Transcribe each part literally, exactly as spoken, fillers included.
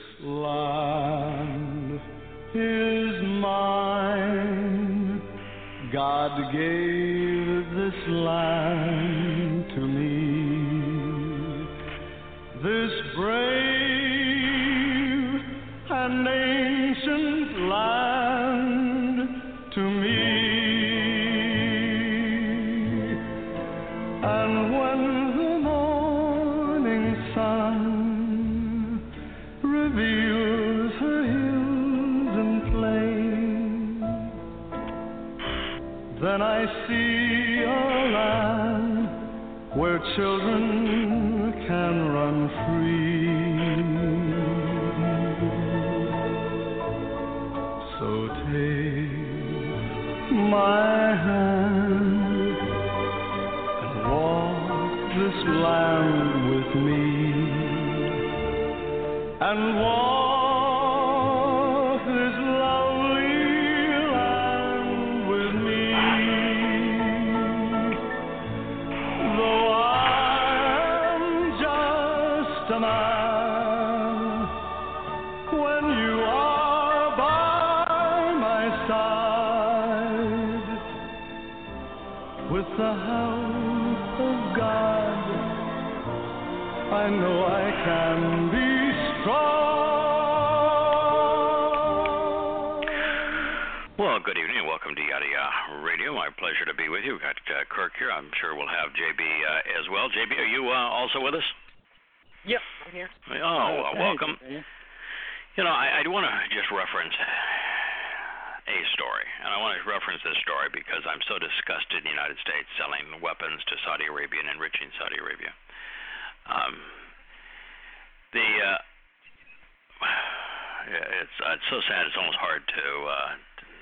land is mine. God gave this land to me. This brave and ancient land to me. And when the morning sun reveals her hills and plains, then I see a land where children can run free. So take my hand and walk this land with me, and walk this lovely land with me. Though I am just a man, when you are by my side, with the help of God, I know I can be strong. Well, good evening and welcome to Yada Yada Radio. My pleasure to be with you. We've got uh, Kirk here. I'm sure we'll have J B uh, as well. J B, are you uh, also with us? Yep, I'm here. Oh, well, welcome. Hey. You know, I, I want to just reference a story, and I want to reference this story because I'm so disgusted in the United States selling weapons to Saudi Arabia and enriching Saudi Arabia. Um, the uh, it's uh, it's so sad. It's almost hard to uh,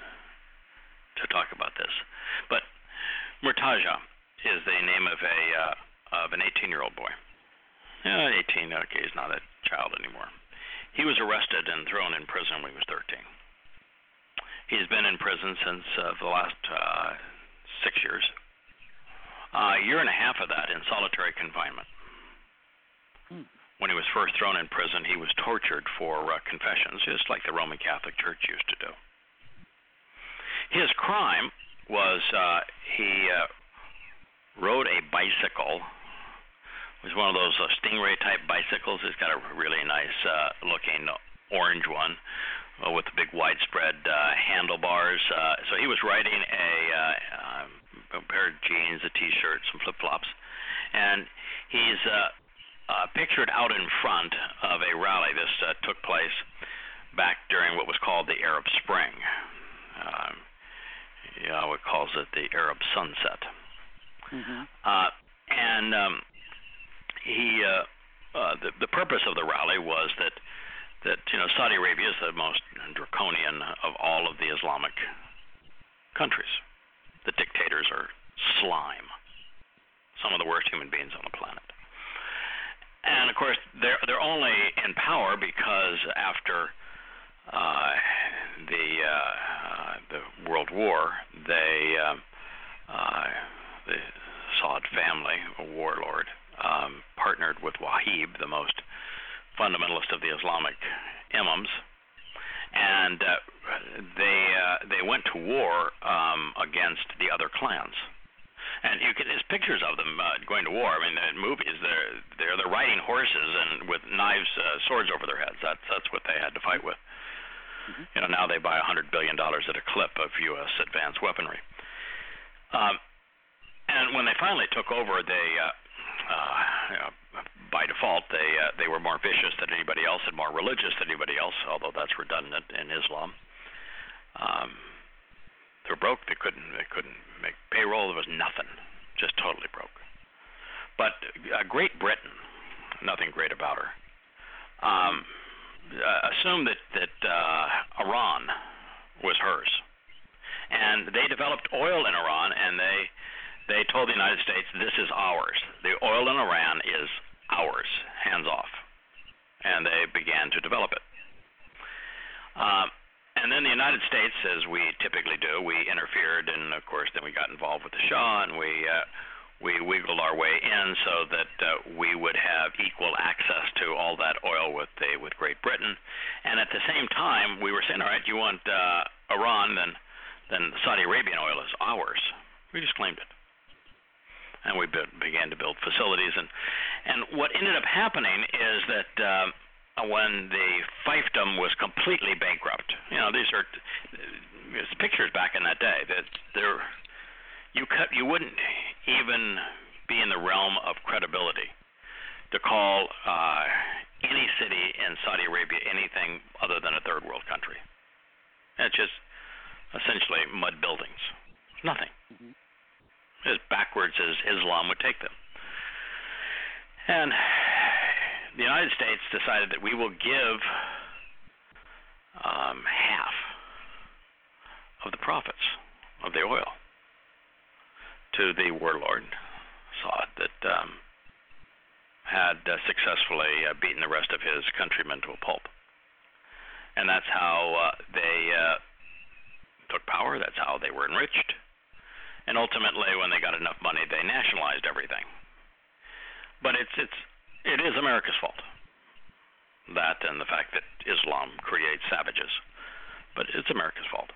to talk about this, but Murtaza is the name of a uh, of an eighteen-year-old boy. Yeah, eighteen. Okay, he's not a child anymore. He was arrested and thrown in prison when he was thirteen. He's been in prison since uh, the last uh, six years. Uh, a year and a half of that in solitary confinement. Hmm. When he was first thrown in prison, he was tortured for uh, confessions, just like the Roman Catholic Church used to do. His crime was uh, he uh, rode a bicycle. It was one of those uh, Stingray-type bicycles. It's got a really nice uh, looking orange one uh, with the big widespread uh, handlebars. Uh, so he was riding a, uh, um, a pair of jeans, a T-shirt, some flip-flops, and he's uh, uh, pictured out in front of a rally. This uh, took place back during what was called the Arab Spring. Um, Yahweh calls it the Arab Sunset. Mm-hmm. Uh, and um, he, uh, uh, the, the purpose of the rally was that, that you know, Saudi Arabia is the most draconian of all of the Islamic countries. The dictators are slime, some of the worst human beings on the planet. And of course, they're they're only in power because after uh, the uh, the World War, they uh, uh, the Saud family, a warlord, um, partnered with Wahib, the most fundamentalist of the Islamic imams, and uh, they uh, they went to war um, against the other clans. And you can, there's pictures of them uh, going to war. I mean, in movies, they're they're they're riding horses and with knives, uh, swords over their heads. That's that's what they had to fight with. Mm-hmm. You know, now they buy a hundred billion dollars at a clip of U S advanced weaponry. Um, and when they finally took over, they, uh, uh, you know, by default, they uh, they were more vicious than anybody else and more religious than anybody else. Although that's redundant in Islam. Um, They were broke. They couldn't. They couldn't make payroll. There was nothing. Just totally broke. But uh, Great Britain, nothing great about her. Um, uh, assumed that that uh, Iran was hers, and they developed oil in Iran, and they they told the United States, "This is ours. The oil in Iran is ours. Hands off." And they began to develop it. Um, And then the United States, as we typically do, we interfered, and of course, then we got involved with the Shah, and we uh, we wiggled our way in so that uh, we would have equal access to all that oil with the, with Great Britain. And at the same time, we were saying, all right, you want uh, Iran, then then Saudi Arabian oil is ours. We just claimed it. And we be- began to build facilities. And, and what ended up happening is that uh, when the fiefdom was completely bankrupt, you know, these are uh, pictures back in that day, that there, you, cut, you wouldn't even be in the realm of credibility to call uh, any city in Saudi Arabia anything other than a third world country. It's just essentially mud buildings. Nothing. Mm-hmm. As backwards as Islam would take them. And the United States decided that we will give um, half of the profits of the oil to the warlord, Saud, that um, had uh, successfully uh, beaten the rest of his countrymen to a pulp. And that's how uh, they uh, took power. That's how they were enriched. And ultimately, when they got enough money, they nationalized everything. But it's it's it is America's fault. That and the fact that Islam creates savages. But it's America's fault.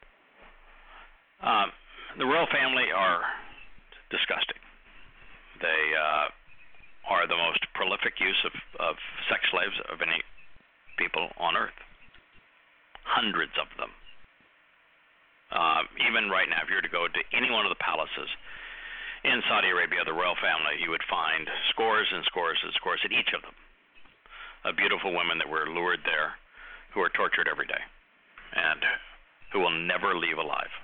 Um, the royal family are disgusting. They uh, are the most prolific use of, of sex slaves of any people on earth. Hundreds of them. Uh, even right now, if you were to go to any one of the palaces in Saudi Arabia, the royal family, you would find scores and scores and scores at each of them of beautiful women that were lured there, who are tortured every day, and who will never leave alive.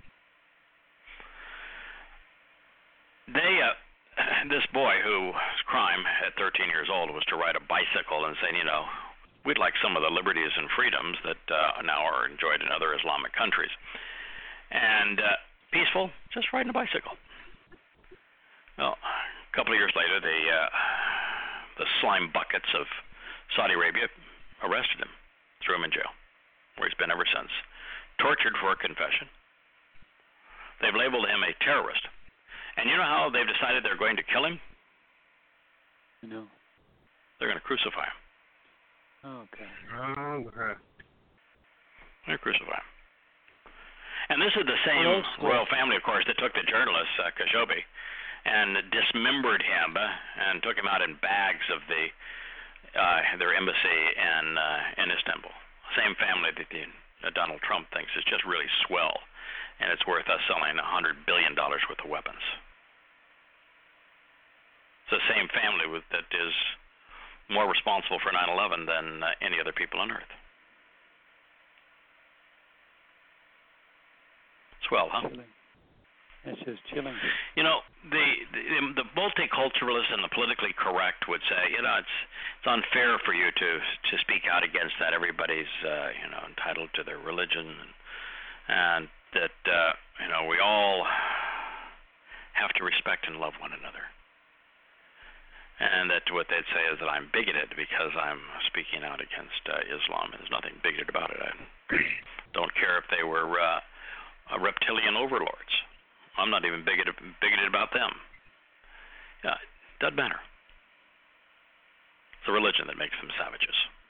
They, uh, this boy whose crime at thirteen years old was to ride a bicycle and say, you know, we'd like some of the liberties and freedoms that uh, now are enjoyed in other Islamic countries. And uh, peaceful, just riding a bicycle. Well, a couple of years later, the uh, the slime buckets of Saudi Arabia arrested him, threw him in jail, where he's been ever since, tortured for a confession. They've labeled him a terrorist. And you know how they've decided they're going to kill him? No. They're going to crucify him. Okay. Okay. They're going to crucify him. And this is the same oh, royal family, of course, that took the journalist uh, Khashoggi and dismembered him uh, and took him out in bags of the uh, their embassy in uh, in Istanbul. Same family that the, uh, Donald Trump thinks is just really swell, and it's worth us selling a hundred billion dollars worth of weapons. It's the same family with, that is more responsible for nine eleven than uh, any other people on earth. Swell, huh? Chilling. It's just chilling. You know, the, the the multiculturalists and the politically correct would say, you know, it's it's unfair for you to to speak out against that. Everybody's uh, you know entitled to their religion, and, and that uh, you know we all have to respect and love one another. And that what they'd say is that I'm bigoted because I'm speaking out against uh, Islam. There's nothing bigoted about it. I don't care if they were uh, uh, reptilian overlords. I'm not even bigoted, bigoted about them. Yeah, it doesn't matter. It's the religion that makes them savages.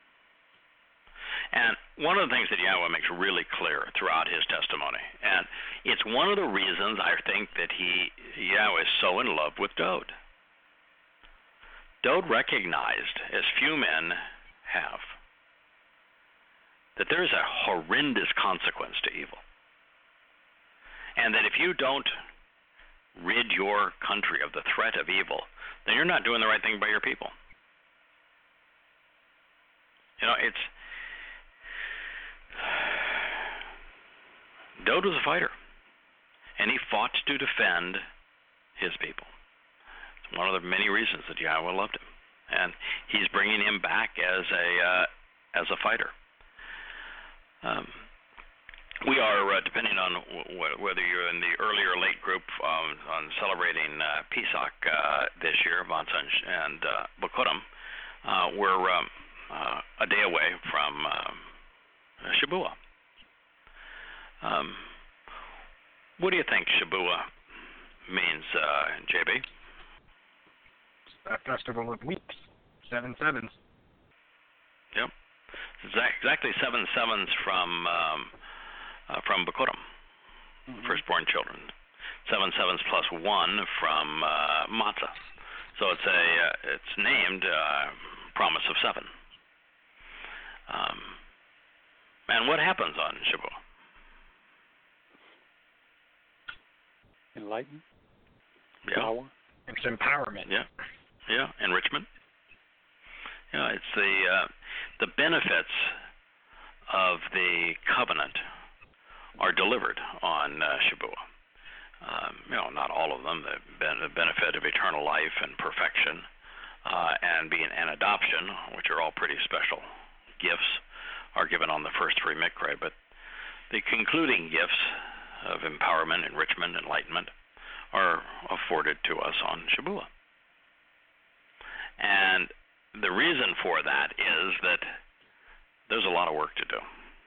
And one of the things that Yahweh makes really clear throughout his testimony, and it's one of the reasons I think that he, Yahweh, is so in love with Dowd. Dowd recognized, as few men have, that there is a horrendous consequence to evil. And that if you don't rid your country of the threat of evil, then you're not doing the right thing by your people. You know, it's... Dowd was a fighter, and he fought to defend his people. It's one of the many reasons that Yahweh loved him. And he's bringing him back as a uh, as a fighter. Um, we are, uh, depending on w- whether you're in the early or late group um, on celebrating uh, Pesach uh, this year, Matzah and uh, Bokurim, uh, we're um, uh, a day away from um, Shabuah. Um, what do you think Shabuah means, uh, J B? A festival of weeks. Seven sevens. Yep. Exact, exactly seven sevens from um, uh, from Bikurim, mm-hmm. firstborn children. Seven sevens plus one from uh, Matzah. So it's a uh, it's named uh, Promise of Seven. Um, and what happens on Shavuot? Enlighten. Yeah. Power. It's empowerment. Yeah. Yeah. Enrichment. Yeah. It's the uh, the benefits of the covenant are delivered on uh, Shavuot. Um, you know, not all of them. The, ben- the benefit of eternal life and perfection, uh, and being an adoption, which are all pretty special gifts, are given on the first three Mikra. But the concluding gifts of empowerment, enrichment, enlightenment are afforded to us on Shavuot. And the reason for that is that there's a lot of work to do.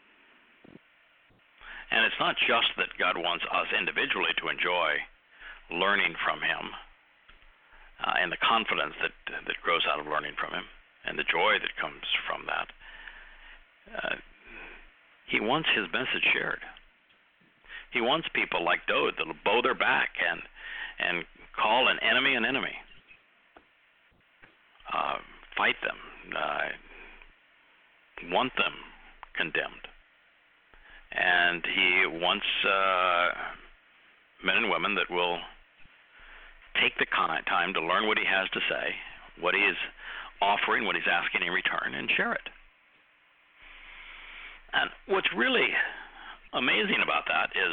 And it's not just that God wants us individually to enjoy learning from Him uh, and the confidence that that grows out of learning from Him and the joy that comes from that. Uh, he wants His message shared. He wants people like Dode that will bow their back and and call an enemy an enemy, uh, fight them, uh, want them condemned. And He wants uh, men and women that will take the time to learn what He has to say, what He is offering, what He's asking in return, and share it. And what's really amazing about that is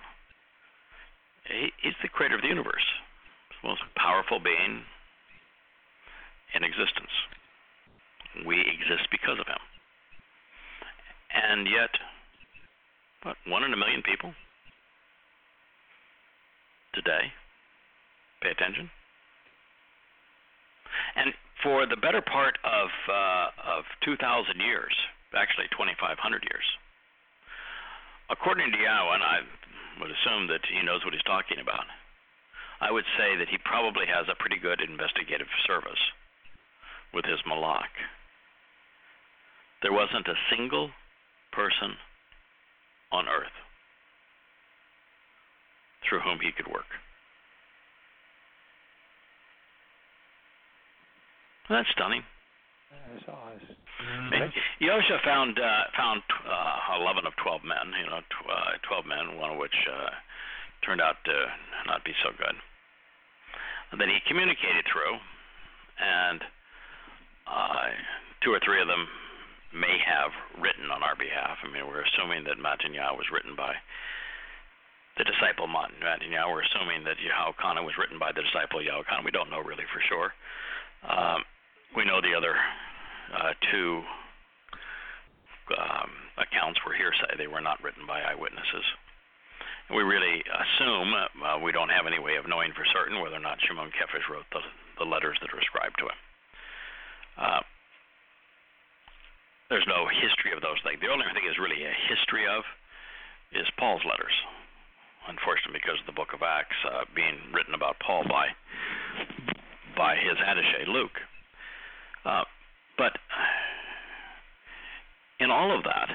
he, He's the creator of the universe, the most powerful being in existence. We exist because of Him. And yet, what, one in a million people today pay attention? And for the better part of uh, of two thousand years, actually twenty-five hundred years, according to Yahweh, and I would assume that he knows what he's talking about, I would say that he probably has a pretty good investigative service with his Malach. There wasn't a single person on earth through whom he could work. Well, that's stunning. That's awesome. Mm-hmm. Yosha found uh, found uh, eleven of twelve men. You know, tw- uh, twelve men, one of which uh, turned out to not be so good. And then he communicated through, and uh, two or three of them may have written on our behalf. I mean, we're assuming that Matanya was written by the disciple Matanya. We're assuming that Yehochanan was written by the disciple Yehochanan. We don't know really for sure. Um, we know the other uh, two um, accounts were hearsay. They were not written by eyewitnesses. And we really assume, uh, we don't have any way of knowing for certain whether or not Shimon Kefish wrote the, the letters that are ascribed to him. Uh, there's no history of those things. The only thing is really a history of is Paul's letters. Unfortunately, because of the book of Acts uh, being written about Paul by by his attaché, Luke. Uh, but in all of that,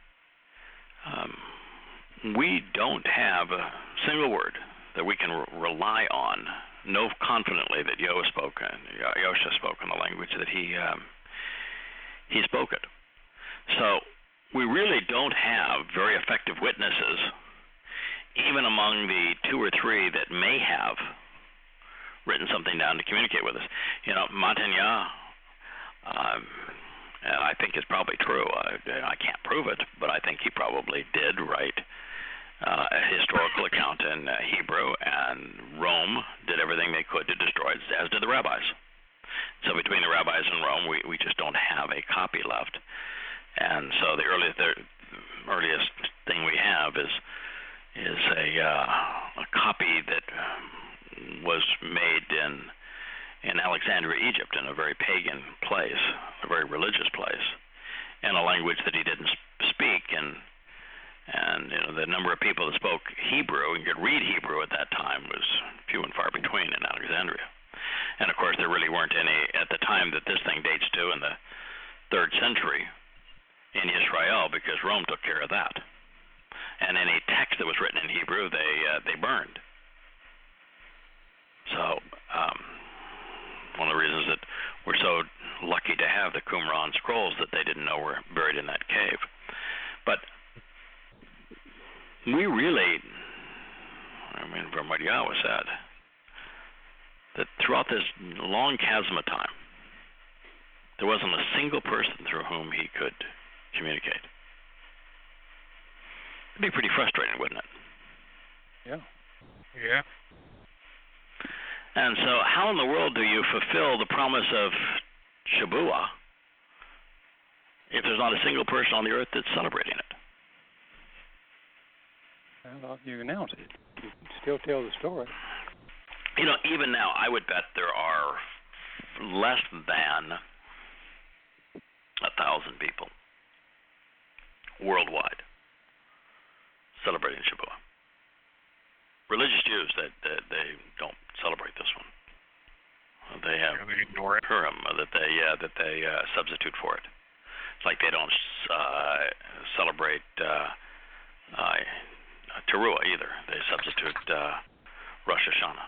um, we don't have a single word that we can re- rely on, know confidently that Yosha spoke, uh, Yosha spoke in the language that he um, he spoke it. So we really don't have very effective witnesses, even among the two or three that may have written something down to communicate with us. You know, Matanya, um, I think is probably true. I, I can't prove it, but I think he probably did write uh, a historical account in uh, Hebrew, and Rome did everything they could to destroy it, as did the rabbis. So between the rabbis and Rome, we, we just don't have a copy left. And so the earliest, the earliest thing we have is is a, uh, a copy that was made in in Alexandria, Egypt, in a very pagan place, a very religious place, in a language that he didn't speak, and and you know, the number of people that spoke Hebrew and could read Hebrew at that time was few and far between in Alexandria. And of course, there really weren't any at the time that this thing dates to in the third century in Israel, because Rome took care of that. And any text that was written in Hebrew, they uh, they burned. So um, one of the reasons that we're so lucky to have the Qumran scrolls that they didn't know were buried in that cave. But we really, I mean, from what Yahweh said, that throughout this long chasm of time, there wasn't a single person through whom he could communicate. It'd be pretty frustrating, wouldn't it? Yeah. Yeah. And so how in the world do you fulfill the promise of Shabuah if there's not a single person on the earth that's celebrating it? Well, you announce it. You can still tell the story. You know, even now, I would bet there are less than a thousand people worldwide celebrating Shabuah. Religious Jews, that they, they don't celebrate this one. They have yeah, they ignore it. Purim that they uh, that they uh, substitute for it. It's like they don't uh, celebrate uh, uh, Teruah either. They substitute uh, Rosh Hashanah.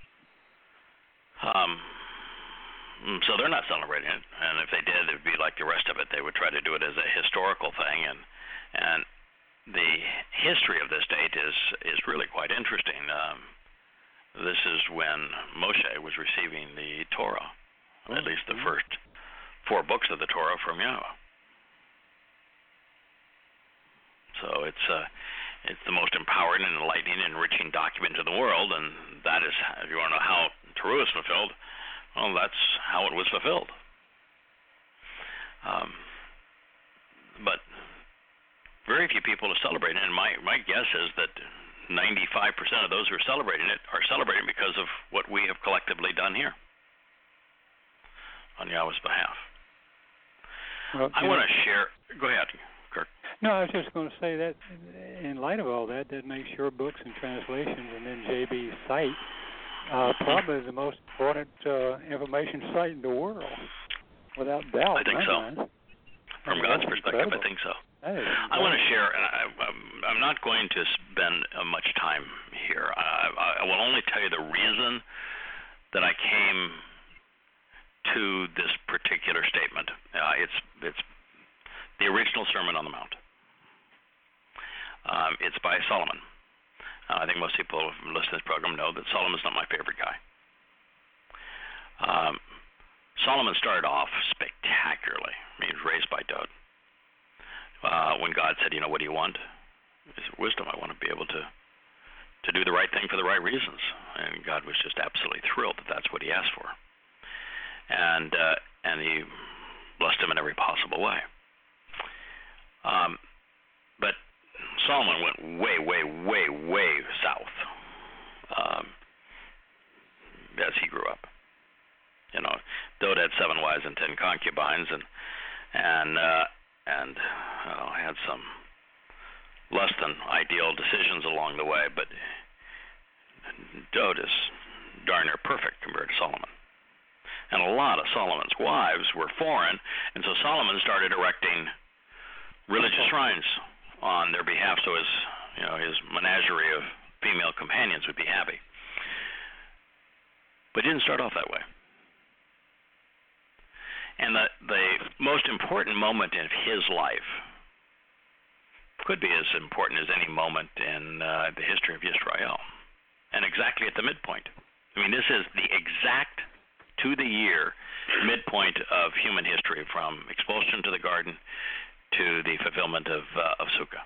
Um, so they're not celebrating it, and if they did, it would be like the rest of it. They would try to do it as a historical thing, and and the history of this date is is really quite interesting. Um, this is when Moshe was receiving the Torah, oh, at least the yeah. first four books of the Torah from Yahweh. So it's uh, it's the most empowering and enlightening and enriching document in the world, and that is, if you want to know how Teruah is fulfilled, well, that's how it was fulfilled. Um, but very few people are celebrating it, and my, my guess is that ninety-five percent of those who are celebrating it are celebrating because of what we have collectively done here on Yahweh's behalf. Well, I want to share. Go ahead, Kirk. No, I was just going to say that in light of all that, that makes your books and translations and then J B's site uh, probably the most important uh, information site in the world, without doubt. I think so. Mind. From I mean, God's perspective, incredible. I think so. I want to share, and I, I'm not going to spend uh, much time here. I, I will only tell you the reason that I came to this particular statement. Uh, it's it's the original Sermon on the Mount. Um, it's by Solomon. Uh, I think most people who listen to this program know that Solomon's not my favorite guy. Um, Solomon started off spectacularly. He was raised by Dode. Uh, when God said, you know, what do you want? He said, wisdom. I want to be able to to do the right thing for the right reasons. And God was just absolutely thrilled that that's what he asked for. And uh, and he blessed him in every possible way. Um, but Solomon went way, way, way, way south um, as he grew up. You know, Dode had seven wives and ten concubines, and and uh, and uh, had some less than ideal decisions along the way. But Dode is darn near perfect compared to Solomon. And a lot of Solomon's wives were foreign, and so Solomon started erecting religious shrines on their behalf, so his, you know, his menagerie of female companions would be happy. But it didn't start off that way. And the the most important moment in his life could be as important as any moment in uh, the history of Israel, and exactly at the midpoint. I mean, this is the exact to the year midpoint of human history, from expulsion to the garden to the fulfillment of uh, of Sukkah.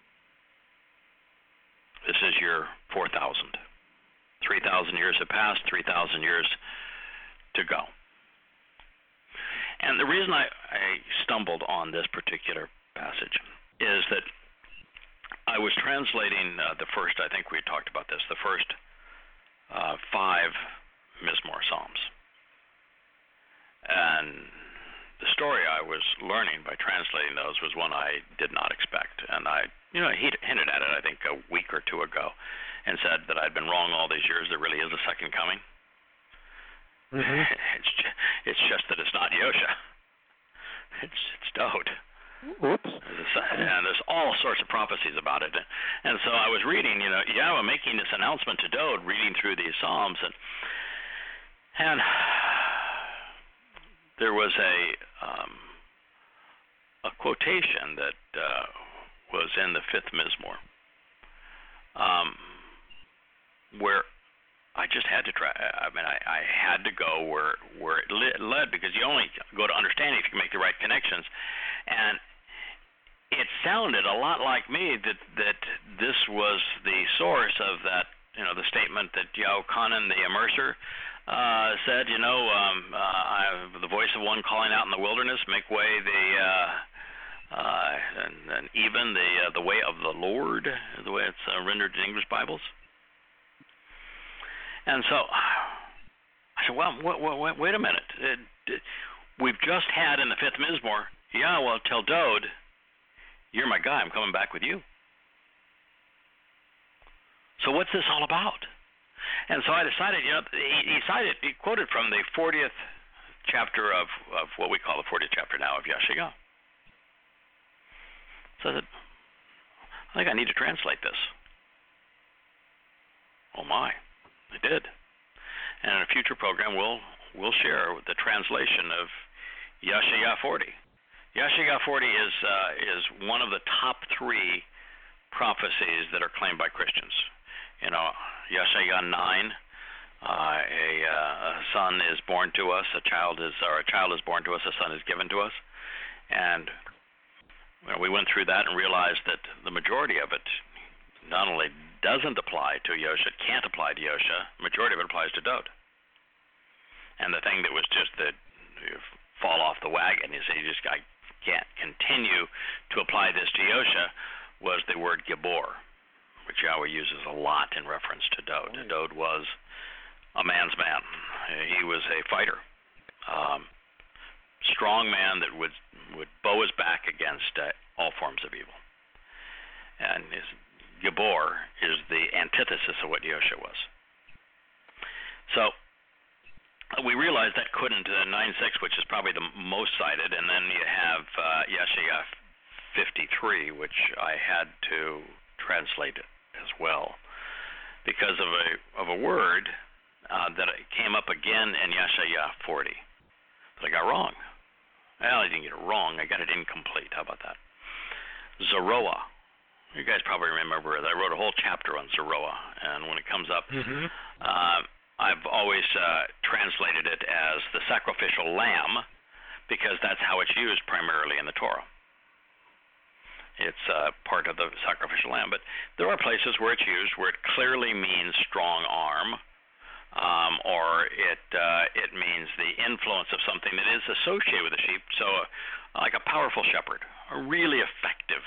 This is year four thousand. three thousand years have passed, three thousand years to go. And the reason I, I stumbled on this particular passage is that I was translating uh, the first, I think we talked about this, the first uh, five Mizmor Psalms. And the story I was learning by translating those was one I did not expect, and I, you know, he hinted at it, I think, a week or two ago, and said that I'd been wrong all these years. There really is a second coming. Mm-hmm. It's just, it's just that it's not Yosha. It's it's Dowd. Oops. And there's all sorts of prophecies about it. And so I was reading, you know, Yahweh making this announcement to Dowd, reading through these Psalms, and and there was a um, a quotation that uh, was in the fifth Mizmor, um, where I just had to try. I mean, I, I had to go where where it led, because you only go to understanding if you can make the right connections. And it sounded a lot like me that that this was the source of that, you know, the statement that Yochanan the Immerser uh, said, you know, um, uh, I have the voice of one calling out in the wilderness, make way the uh, uh, and, and even the uh, the way of the Lord, the way it's uh, rendered in English Bibles. And so I said, well, wait, wait, wait a minute. It, it, we've just had in the fifth Mizmor, yeah, well, tell Dowd, you're my guy, I'm coming back with you. So what's this all about? And so I decided, you know, he, he cited, he quoted from the fortieth chapter of, of what we call the fortieth chapter now of Yashayah. So I said, I think I need to translate this. Oh my, I did. And in a future program, we'll we'll share the translation of Yashayah forty. Yashayah forty is uh, is one of the top three prophecies that are claimed by Christians. You know, Yashayah nine, uh, a, uh, a son is born to us, a child is, or a child is born to us, a son is given to us, and you know, we went through that and realized that the majority of it not only doesn't apply to Yosha, it can't apply to Yosha, the majority of it applies to Dowd. And the thing that was just the you fall off the wagon, you say, you just I can't continue to apply this to Yosha, was the word Gibor, which Yahweh uses a lot in reference to Dowd. Oh. Dowd was a man's man. He was a fighter, um, strong man that would would bow his back against uh, all forms of evil. And his Gibor is the antithesis of what Yosha was. So we realized that couldn't, uh, nine six, which is probably the most cited, and then you have uh, Yashayah fifty-three, which I had to translate it as well, because of a of a word uh, that came up again in Yashayah forty that I got wrong. Well, I didn't get it wrong. I got it incomplete. How about that? Zeroah. You guys probably remember it. I wrote a whole chapter on Zeroah, and when it comes up, mm-hmm. uh, I've always uh, translated it as the sacrificial lamb, because that's how it's used primarily in the Torah. It's uh, part of the sacrificial lamb. But there are places where it's used where it clearly means strong arm, um, or it uh, it means the influence of something that is associated with the sheep. So uh, like a powerful shepherd, a really effective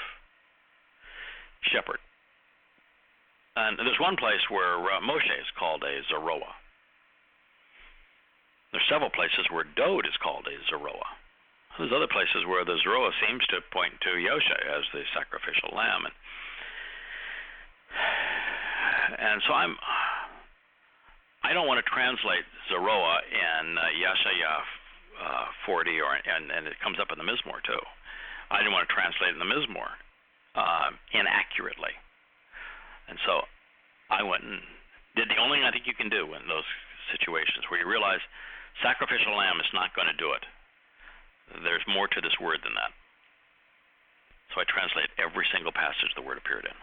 shepherd. And there's one place where uh, Moshe is called a Zeroah. There's several places where Dowd is called a Zeroah. There's other places where the Zeroah seems to point to Yosha as the sacrificial lamb. And, and so I'm, I don't want to translate Zeroah in uh, Yashayah uh, forty, or and, and it comes up in the Mizmor too. I didn't want to translate it in the Mizmor uh, inaccurately. And so I went and did the only thing I think you can do in those situations where you realize sacrificial lamb is not going to do it. There's more to this word than that. So I translate every single passage the word appeared in.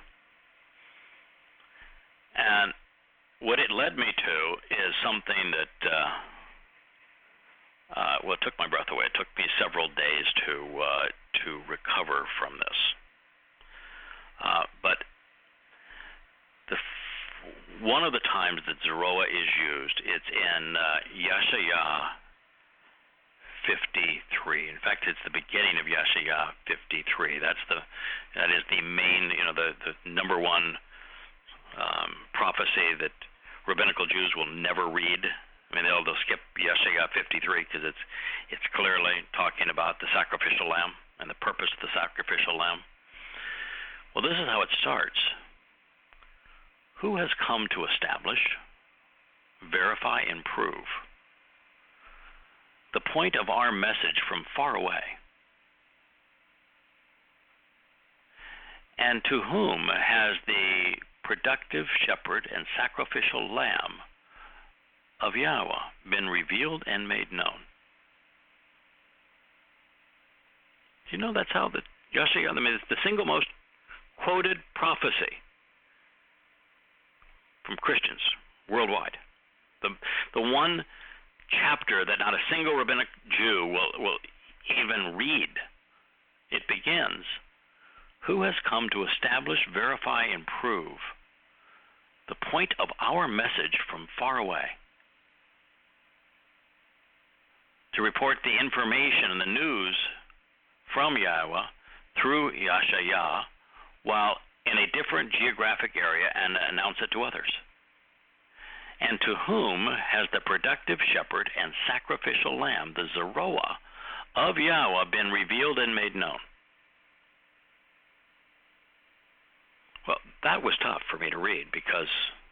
And what it led me to is something that, uh, uh, well, it took my breath away. It took me several days to uh, to recover from this. Uh, but the f- one of the times that Zeroah is used, it's in uh, Yashayah fifty-three. In fact, it's the beginning of Yashayah fifty-three. That's the that is the main, you know, the, the number one um, prophecy that rabbinical Jews will never read. I mean, they'll, they'll skip Yeshaya fifty-three because it's it's clearly talking about the sacrificial lamb and the purpose of the sacrificial lamb. Well, this is how it starts. Who has come to establish, verify, and prove the point of our message from far away? And to whom has the productive shepherd and sacrificial lamb of Yahweh been revealed and made known? Do you know that's how the Yeshaya, I mean, it's the single most quoted prophecy from Christians worldwide. The the one chapter that not a single rabbinic Jew will, will even read. It begins, who has come to establish, verify, and prove the point of our message from far away? To report the information and the news from Yahweh through Yeshaya while in a different geographic area and announce it to others. And to whom has the productive shepherd and sacrificial lamb, the Zeroah of Yahweh, been revealed and made known? Well, that was tough for me to read because,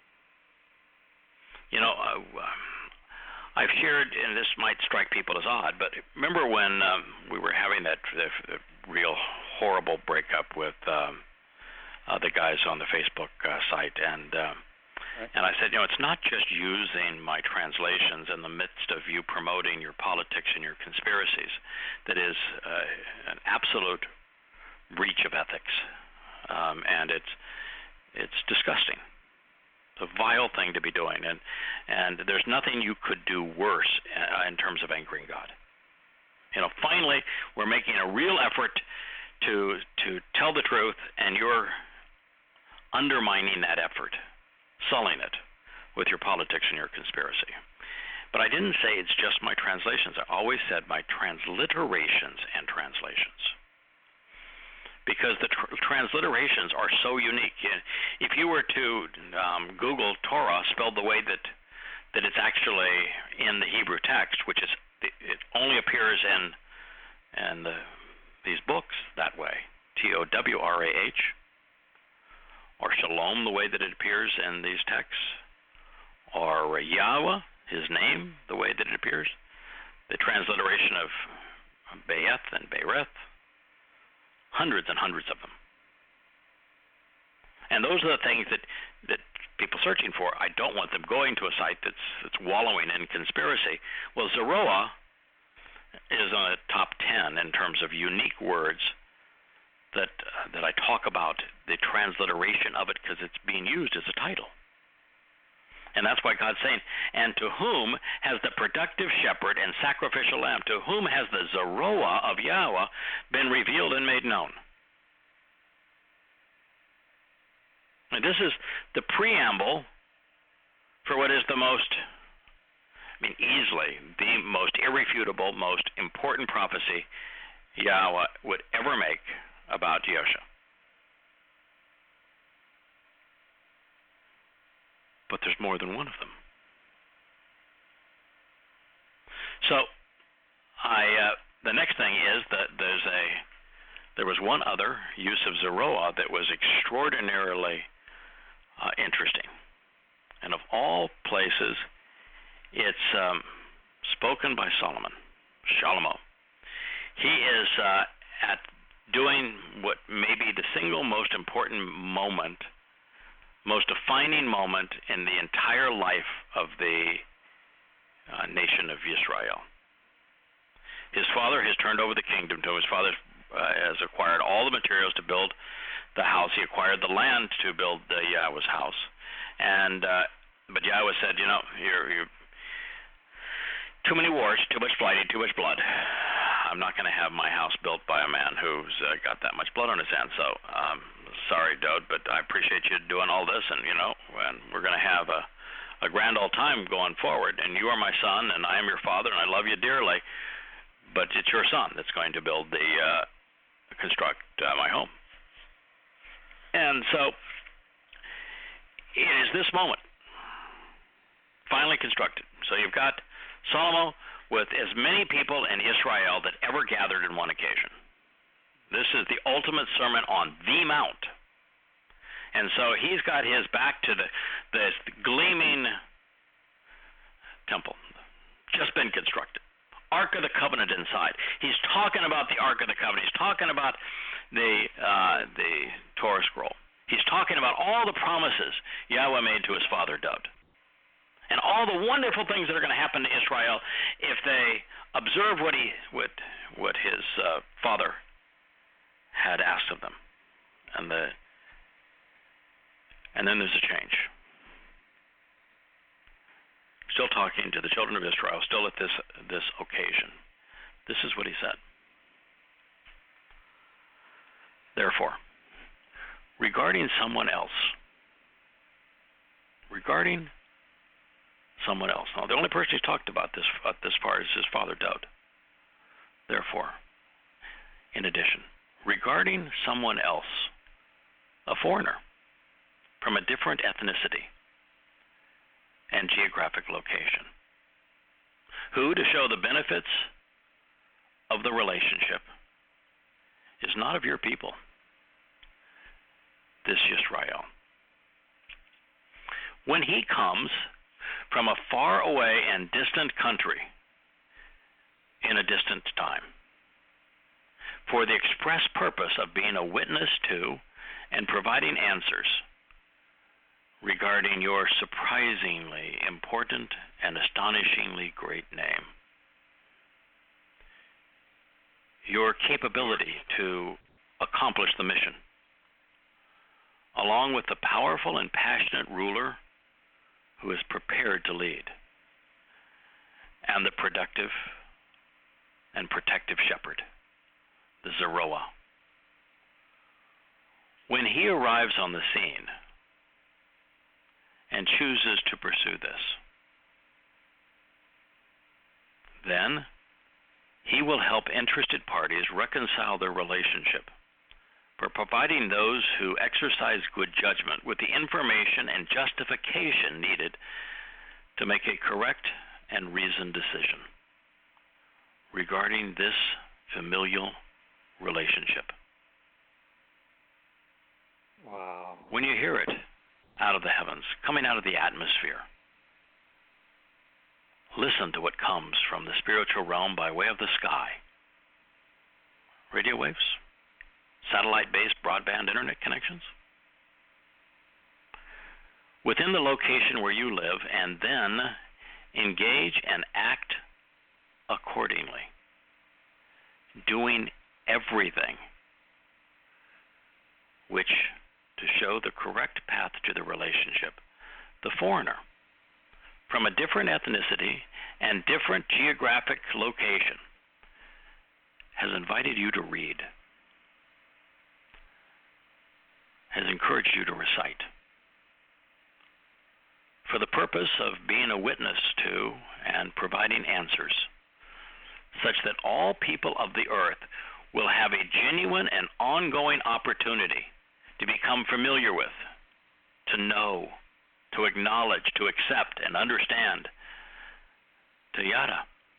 you know, uh, I've shared, and this might strike people as odd, but remember when um, we were having that the, the real horrible breakup with um, uh, the guys on the Facebook uh, site, and um, right. and I said, you know, it's not just using my translations in the midst of you promoting your politics and your conspiracies that is uh, an absolute breach of ethics, um, and it's it's disgusting. It's a vile thing to be doing, and and there's nothing you could do worse uh, in terms of angering God. You know, finally, we're making a real effort to to tell the truth, and you're undermining that effort, sullying it with your politics and your conspiracy. But I didn't say it's just my translations. I always said my transliterations and translations, because the tr- transliterations are so unique. If you were to um, Google Torah spelled the way that that it's actually in the Hebrew text, which is it only appears in in the, these books that way, T O W R A H, or Shalom the way that it appears in these texts, or Yahweh, his name, the way that it appears, the transliteration of Be'eth and Be'ereth, hundreds and hundreds of them. And those are the things that, that people searching for. I don't want them going to a site that's that's wallowing in conspiracy. Well, Zeroah is on the top ten in terms of unique words that uh, that I talk about the transliteration of it, because it's being used as a title. And that's why God's saying, and to whom has the productive shepherd and sacrificial lamb, to whom has the Zeroah of Yahweh been revealed and made known? And this is the preamble for what is the most, I mean, easily the most irrefutable, most important prophecy Yahweh would ever make about Yosha. But there's more than one of them. So, I uh, the next thing is that there's a there was one other use of Zeroah that was extraordinarily uh, interesting, and of all places, it's um, spoken by Solomon, Shalomo. He is uh, at doing what may be the single most important moment, most defining moment in the entire life of the uh, nation of Israel. His father has turned over the kingdom to him. His father uh, has acquired all the materials to build the house. He acquired the land to build the Yahweh's house. And uh, but Yahweh said, you know, you're, you're too many wars, too much fighting, too much blood. I'm not going to have my house built by a man who's uh, got that much blood on his hands. So, um, sorry, Dode, but I appreciate you doing all this, and you know, and we're going to have a, a grand old time going forward. And you are my son, and I am your father, and I love you dearly. But it's your son that's going to build the uh, construct uh, my home. And so, it is this moment, finally constructed. So you've got Solomon with as many people in Israel that ever gathered in one occasion. This is the ultimate sermon on the Mount. And so he's got his back to the, the gleaming temple, just been constructed. Ark of the Covenant inside. He's talking about the Ark of the Covenant. He's talking about the uh, the Torah scroll. He's talking about all the promises Yahweh made to his father David, and all the wonderful things that are going to happen to Israel if they observe what he what what his uh, father had asked of them. And the and then there's a change. Still talking to the children of Israel, still at this this occasion. This is what he said. Therefore, regarding someone else, regarding someone else. Now, the only person he's talked about this uh, this far is his father David. Therefore, in addition, regarding someone else, a foreigner from a different ethnicity and geographic location, who, to show the benefits of the relationship, is not of your people, this Yisrael. When he comes from a far away and distant country in a distant time, for the express purpose of being a witness to and providing answers regarding your surprisingly important and astonishingly great name, your capability to accomplish the mission, along with the powerful and passionate ruler who is prepared to lead, and the productive and protective shepherd, the Zeroah. When he arrives on the scene and chooses to pursue this, then he will help interested parties reconcile their relationship, for providing those who exercise good judgment with the information and justification needed to make a correct and reasoned decision regarding this familial relationship. Wow. When you hear it out of the heavens, coming out of the atmosphere, listen to what comes from the spiritual realm by way of the sky. Radio waves, satellite-based broadband internet connections, within the location where you live, and then engage and act accordingly, doing everything which to show the correct path to the relationship. The foreigner from a different ethnicity and different geographic location has invited you to read, has encouraged you to recite, for the purpose of being a witness to and providing answers, such that all people of the earth will have a genuine and ongoing opportunity to become familiar with, to know, to acknowledge, to accept, and understand, to yada,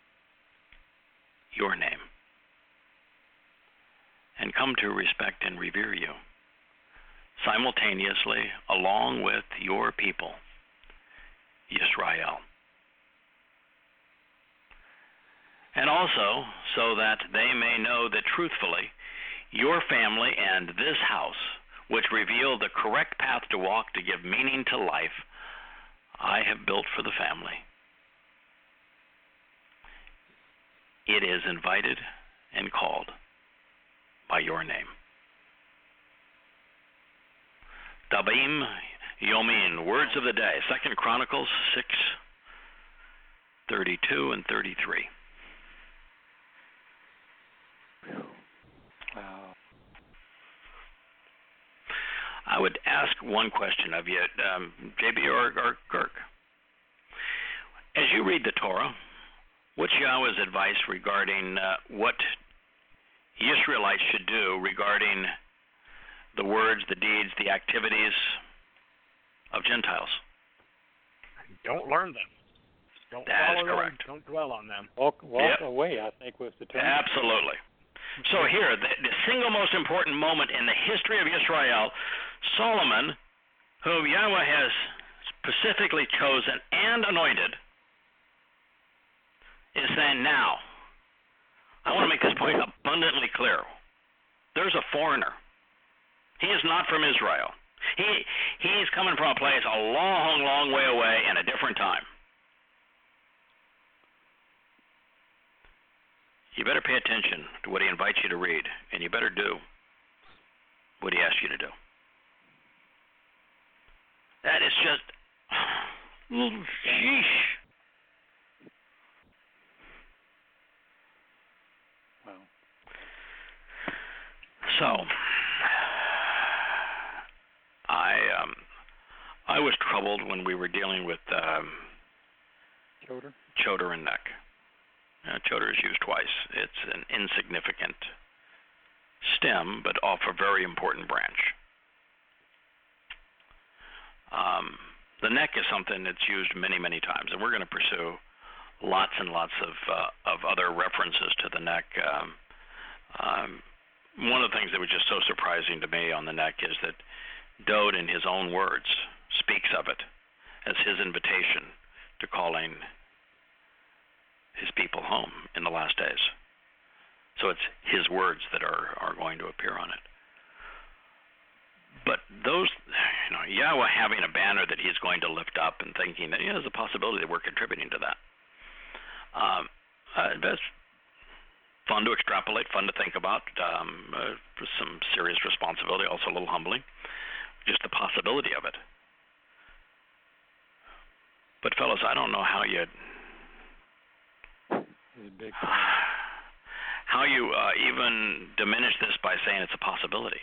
your name, and come to respect and revere you, simultaneously along with your people, Yisrael. And also so that they may know that truthfully, your family and this house, which reveal the correct path to walk to give meaning to life, I have built for the family. It is invited and called by your name. Dabim Yomin, words of the day, Second Chronicles six, thirty-two and thirty-three. Wow. I would ask one question of you, um, J B or, or Kirk. As you read the Torah, what's Yahweh's advice regarding uh, what Israelites should do regarding the words, the deeds, the activities of Gentiles? Don't learn them. Don't That is follow them, correct. Don't dwell on them. Walk, walk Yep. away, I think was the term. Absolutely. So here, the, the single most important moment in the history of Israel, Solomon, whom Yahweh has specifically chosen and anointed, is saying, now, I want to make this point abundantly clear. There's a foreigner. He is not from Israel. He He's coming from a place a long, long way away in a different time. You better pay attention to what he invites you to read, and you better do what he asks you to do. That is just, sheesh. Wow. So, I um, I was troubled when we were dealing with um, Choder? Choder and Neck. Uh, Choder is used twice. It's an insignificant stem, but off a very important branch. Um, the neck is something that's used many, many times, and we're going to pursue lots and lots of uh, of other references to the neck. Um, um, one of the things that was just so surprising to me on the neck is that Dode, in his own words, speaks of it as his invitation to calling his people home in the last days. So it's his words that are, are going to appear on it. But those, you know, Yahweh having a banner that he's going to lift up and thinking that, yeah, there's a possibility that we're contributing to that. Um, uh, that's fun to extrapolate, fun to think about, um, uh, some serious responsibility, also a little humbling, just the possibility of it. But fellas, I don't know how you Big how you uh, even diminish this by saying it's a possibility.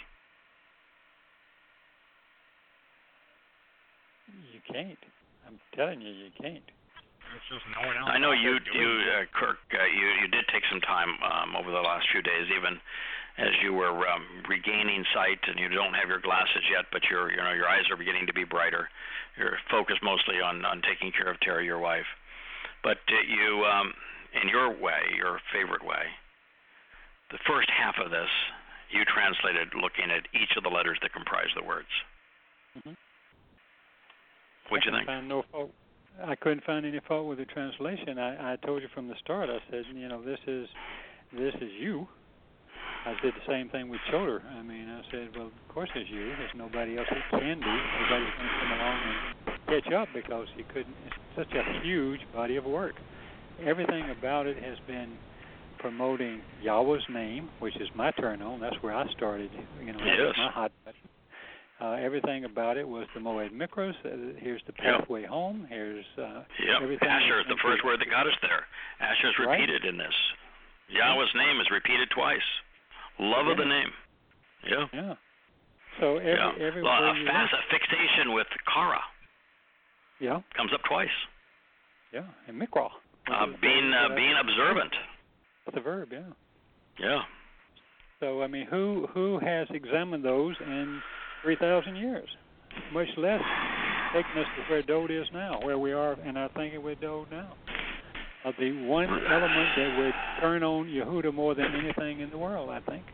You can't. I'm telling you, you can't. It's just no one else. I know out you, there you, doing it. uh, Kirk, uh, you, you did take some time um, over the last few days, even as you were um, regaining sight, and you don't have your glasses yet, but your, you know, your eyes are beginning to be brighter. You're focused mostly on, on taking care of Terry, your wife. But uh, you, um, in your way, your favorite way, the first half of this, you translated looking at each of the letters that comprise the words. Mm-hmm. What'd you think? Find no fault. I couldn't find any fault with the translation. I, I told you from the start. I said, you know, this is this is you. I did the same thing with Choder. I mean, I said, well, of course it's you. There's nobody else that can be. Everybody's going to come along and catch up because you couldn't. It's such a huge body of work. Everything about it has been promoting Yahweh's name, which is my turn on. That's where I started. You know, yes. That's my hot button. Uh, everything about it was the Moed Mikros. Uh, here's the pathway yep. home. Here's uh, yep. everything. Asher is the first word that got us there. Asher is repeated right? in this. Yahweh's yeah. name is repeated twice. Love yeah. of the name. Yeah. Yeah. So every yeah. everywhere well, a, you fast, look, a fixation with Kara. Yeah. Comes up twice. Yeah, and Mikra. Uh, being uh, being observant. It's a verb, yeah. Yeah. So I mean, who who has examined those in three thousand years? Much less taking us to where Dode is now, where we are in our thinking with Dode now. Uh, the one element that would turn on Yehuda more than anything in the world, I think.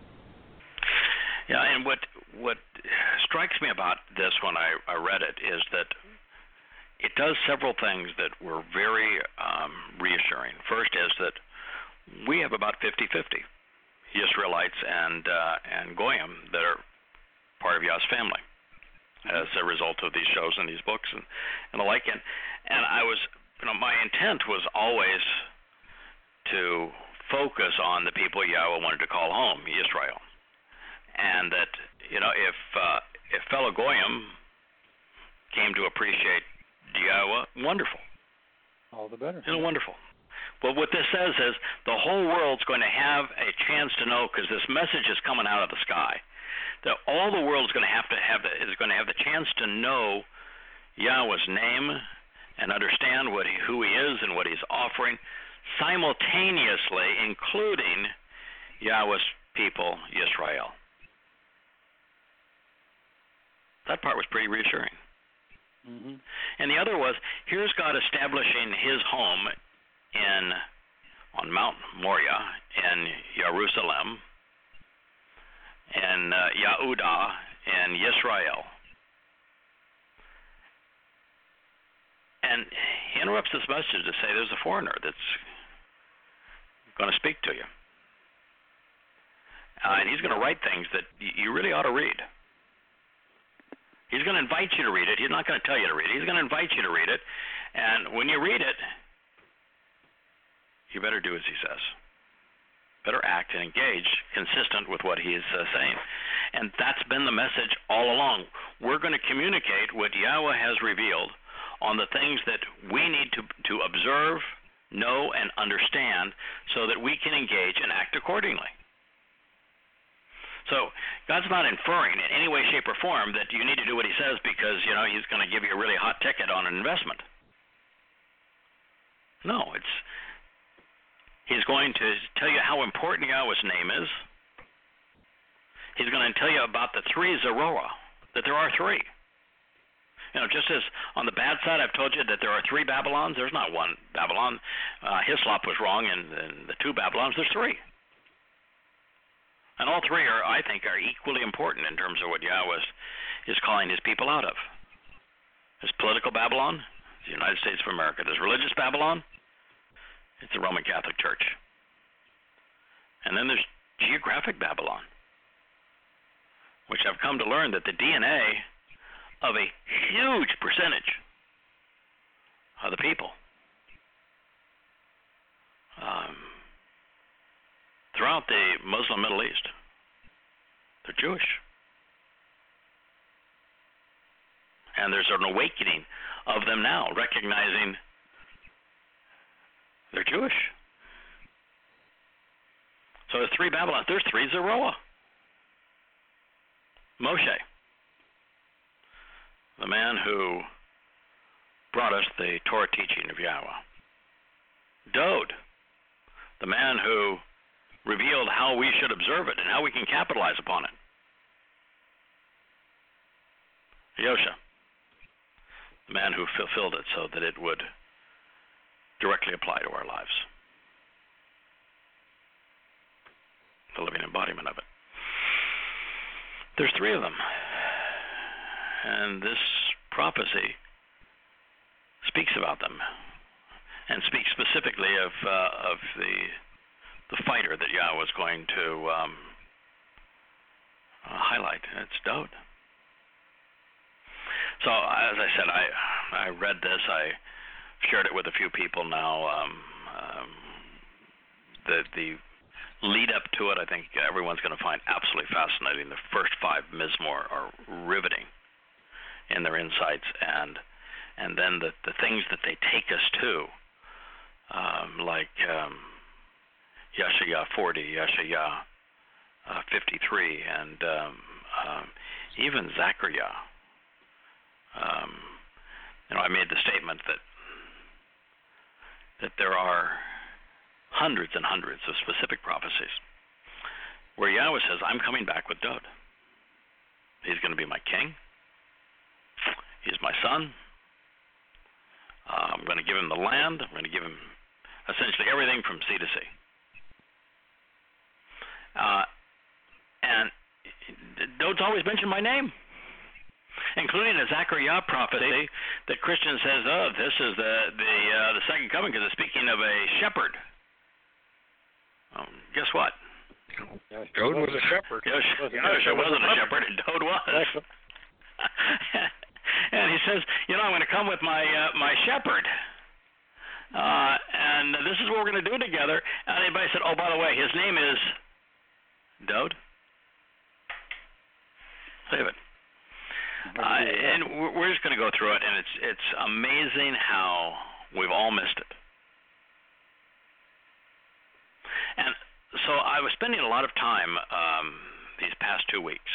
Yeah, and what what strikes me about this when I, I read it is that it does several things that were very um, reassuring. First is that we have about fifty-fifty Israelites and uh, and Goyim that are part of Yah's family as a result of these shows and these books and, and the like. And, and I was, you know, my intent was always to focus on the people Yahweh wanted to call home, Israel. And that, you know, if uh, if fellow Goyim came to appreciate Yahweh, wonderful. All the better. You know, wonderful. Well, what this says is the whole world's going to have a chance to know, because this message is coming out of the sky, that all the world is going to have to have the, is going to have the chance to know Yahweh's name and understand what he, who he is and what he's offering, simultaneously including Yahweh's people, Yisrael. That part was pretty reassuring. Mm-hmm. And the other was, here's God establishing his home in on Mount Moriah in Jerusalem and uh, Yehudah and Yisrael. And he interrupts this message to say there's a foreigner that's going to speak to you. Uh, and he's going to write things that you really ought to read. He's going to invite you to read it. He's not going to tell you to read it. He's going to invite you to read it. And when you read it, you better do as he says. Better act and engage consistent with what he is uh, saying. And that's been the message all along. We're going to communicate what Yahweh has revealed on the things that we need to, to observe, know, and understand so that we can engage and act accordingly. So God's not inferring in any way, shape, or form that you need to do what he says because, you know, he's going to give you a really hot ticket on an investment. No, it's he's going to tell you how important Yahweh's name is. He's going to tell you about the three Zeroah, that there are three. You know, just as on the bad side I've told you that there are three Babylons, there's not one Babylon. Uh, Hislop was wrong, and, and the two Babylons, there's three. And all three are, I think, are equally important in terms of what Yahweh is calling his people out of. There's political Babylon, the United States of America. There's religious Babylon, it's the Roman Catholic Church. And then there's geographic Babylon, which I've come to learn that the D N A of a huge percentage of the people um, throughout the Muslim Middle East, they're Jewish. And there's an awakening of them now, recognizing they're Jewish. So there's three Babylons. There's three Zeroah. Moshe, the man who brought us the Torah teaching of Yahweh. Dode, the man who revealed how we should observe it and how we can capitalize upon it. Yosha, the man who fulfilled it so that it would directly apply to our lives. The living embodiment of it. There's three of them. And this prophecy speaks about them and speaks specifically of uh, of the the fighter that Yahweh was going to um, uh, highlight. It's Dode. So as I said, I I read this. I shared it with a few people now. Um, um, the the lead up to it, I think everyone's going to find absolutely fascinating. The first five Mizmor are riveting in their insights, and and then the the things that they take us to, um, like um, Yeshaya forty, Yeshaya uh, fifty-three, and um, um, even Zechariah. Um, you know, I made the statement that that there are hundreds and hundreds of specific prophecies where Yahweh says, I'm coming back with Dode. He's going to be my king. He's my son. Uh, I'm going to give him the land. I'm going to give him essentially everything from sea to sea. Uh, and Dode's always mentioned my name, including a Zechariah prophecy that Christian says, oh, this is the the uh, the second coming because it's speaking of a shepherd. Um, guess what? Dode was a shepherd. Yosha, Yosha wasn't a shepherd, and Dode was. And he says, you know, I'm going to come with my uh, my shepherd, uh, and this is what we're going to do together. And anybody said, oh, by the way, his name is Dode. Save it. Uh, and we're just going to go through it, and it's it's amazing how we've all missed it. And so I was spending a lot of time um, these past two weeks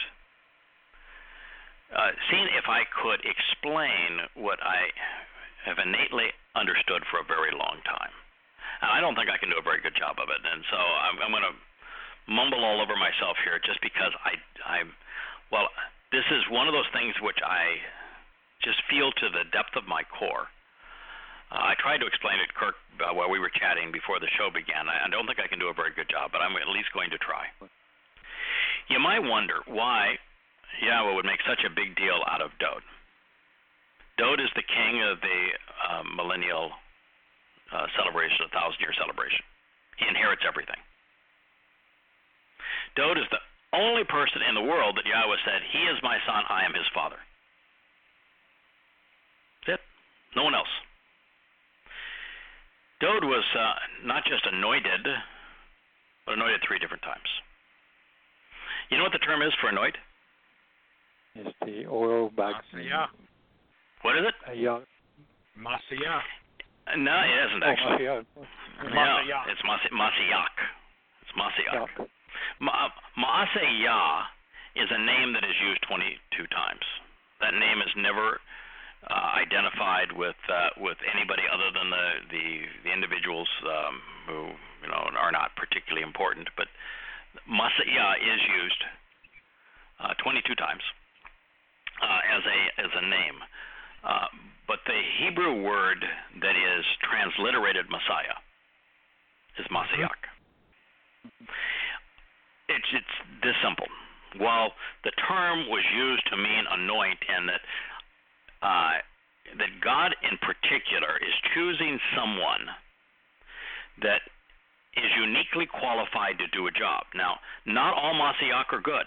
uh, seeing if I could explain what I have innately understood for a very long time. And I don't think I can do a very good job of it. And so I'm, I'm going to mumble all over myself here just because I, I'm, well, this is one of those things which I just feel to the depth of my core. Uh, I tried to explain it, Kirk, uh, while we were chatting before the show began. I, I don't think I can do a very good job, but I'm at least going to try. You might wonder why Yahweh would make such a big deal out of Dode. Dode is the king of the uh, millennial uh, celebration, a thousand-year celebration. He inherits everything. Dode is the only person in the world that Yahweh said, he is my son, I am his father. That's it. No one else. Dode was uh, not just anointed, but anointed three different times. You know what the term is for anoint? It's the oil by... Masiyah. What is it? Uh, yeah. Masiyah. No, it isn't actually. Oh, No, it's Mas- Masiyak. It's Masiyak. yeah. Ma- Maaseyah is a name that is used twenty-two times. That name is never uh, identified with uh, with anybody other than the the, the individuals um, who you know are not particularly important. But Maaseyah is used uh, twenty-two times uh, as a as a name. Uh, but the Hebrew word that is transliterated Messiah is Masiyak. It's it's this simple. While the term was used to mean anoint, and that uh, that God in particular is choosing someone that is uniquely qualified to do a job. Now, not all Masiyak are good.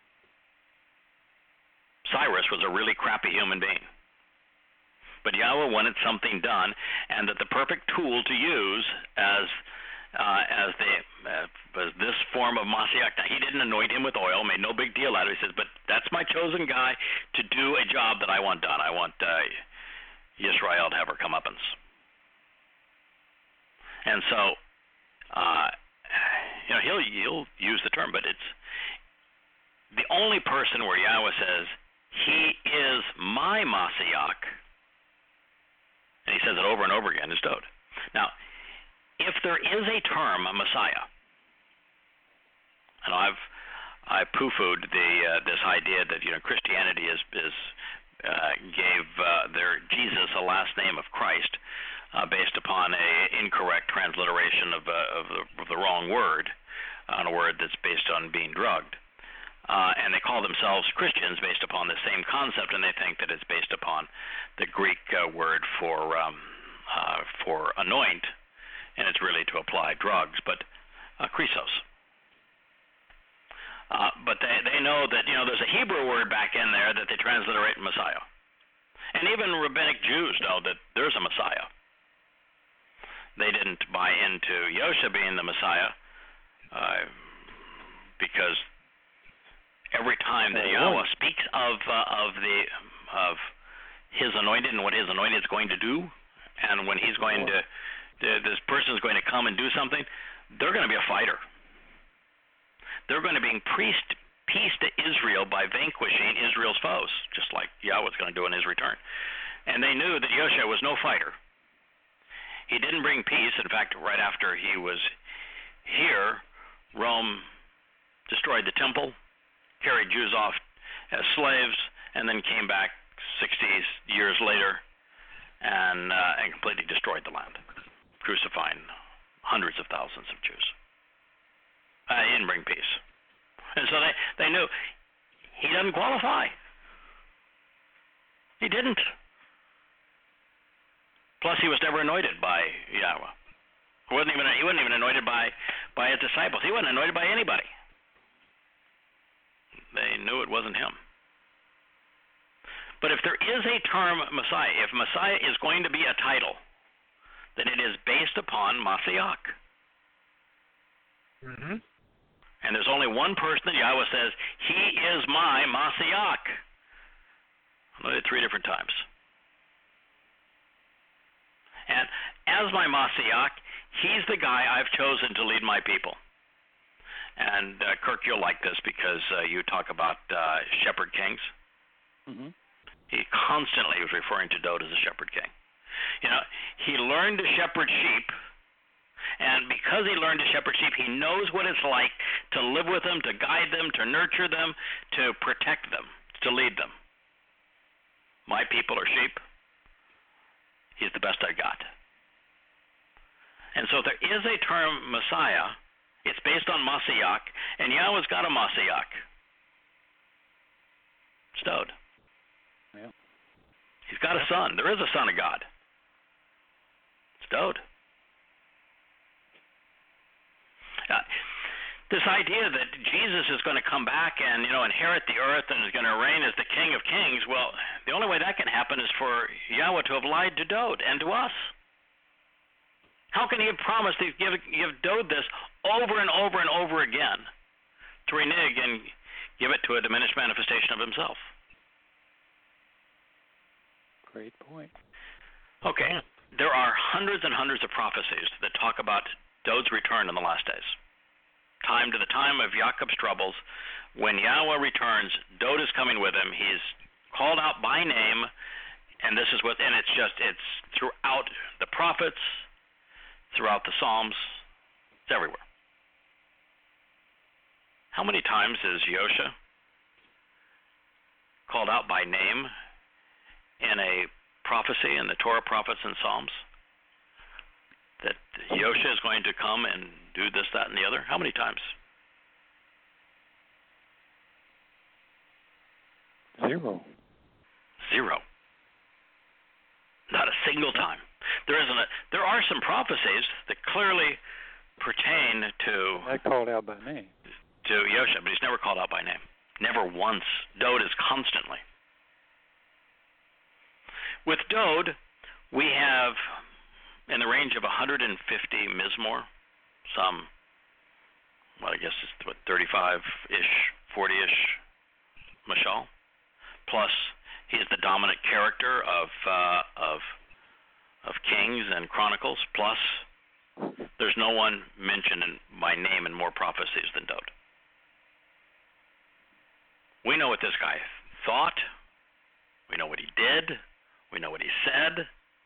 Cyrus was a really crappy human being. But Yahweh wanted something done, and that the perfect tool to use as uh, as the uh, was this form of Masiyak. Now, he didn't anoint him with oil, made no big deal out of it. He says, but that's my chosen guy to do a job that I want done. I want uh, Yisrael to have her comeuppance. And so, uh, you know, he'll, he'll use the term, but it's the only person where Yahweh says, he is my Masiyak, and he says it over and over again, is Dode. Now, if there is a term, a Messiah, and I've I poo-pooed the uh, this idea that you know Christianity is is uh, gave uh, their Jesus a last name of Christ uh, based upon a incorrect transliteration of, uh, of, the, of the wrong word, on a word that's based on being drugged. Uh, and they call themselves Christians based upon the same concept, and they think that it's based upon the Greek uh, word for um, uh, for anoint, and it's really to apply drugs, but uh, Christos. Uh, but they they know that you know there's a Hebrew word back in there that they transliterate Messiah, and even rabbinic Jews know that there's a Messiah. They didn't buy into Yosha being the Messiah uh, because every time that Yahweh speaks of uh, of the of his anointed and what his anointed is going to do, and when he's going to, to this person is going to come and do something, they're going to be a fighter. They're going to bring priest peace to Israel by vanquishing Israel's foes, just like Yahweh's going to do in his return. And they knew that Yosha was no fighter. He didn't bring peace. In fact, right after he was here, Rome destroyed the temple, carried Jews off as slaves, and then came back sixty years later and uh, and completely destroyed the land, crucifying hundreds of thousands of Jews. Uh, he didn't bring peace. And so they, they knew he doesn't qualify. He didn't. Plus, he was never anointed by Yahweh. He wasn't even, he wasn't even anointed by, by his disciples. He wasn't anointed by anybody. They knew it wasn't him. But if there is a term Messiah, if Messiah is going to be a title, then it is based upon Masiyak. Mm-hmm. And there's only one person that Yahweh says, he is my Masiyak. I did it three different times. And as my Masiyak, he's the guy I've chosen to lead my people. And uh, Kirk, you'll like this because uh, you talk about uh, shepherd kings. Mm-hmm. He constantly was referring to Dode as a shepherd king. You know, he learned to shepherd sheep, and because he learned to shepherd sheep, he knows what it's like to live with them, to guide them, to nurture them, to protect them, to lead them. My people are sheep. He's the best I got. And so there is a term Messiah. It's based on Mashiach, and Yahweh's got a Mashiach. It's Dode. Yeah. He's got a son. There is a son of God. It's Dode. Uh, this idea that Jesus is going to come back and, you know, inherit the earth and is going to reign as the King of Kings, well, the only way that can happen is for Yahweh to have lied to Dode and to us. How can he have promised to give, give Dode this over and over and over again to renege and give it to a diminished manifestation of himself? Great point. Okay. There are hundreds and hundreds of prophecies that talk about Dode's return in the last days. Time to the time of Jacob's troubles, when Yahweh returns, Dode is coming with him. He's called out by name, and this is what, and it's just, it's throughout the prophets, throughout the Psalms, it's everywhere. How many times is Yosha called out by name in a prophecy in the Torah, prophets, and Psalms? That Yosha is going to come and do this, that, and the other? How many times? Zero. Zero. Not a single time. There isn't a, there are some prophecies that clearly pertain to That called out by name. to Yosha, but he's never called out by name. Never once. Dode is constantly. With Dode, we have in the range of one hundred fifty Mizmor, some, well, I guess it's what, thirty-five-ish, forty-ish Mashal. Plus, he's the dominant character of uh, of of Kings and Chronicles. Plus, there's no one mentioned in, by name in more prophecies than Dode. We know what this guy thought. We know what he did. We know what he said.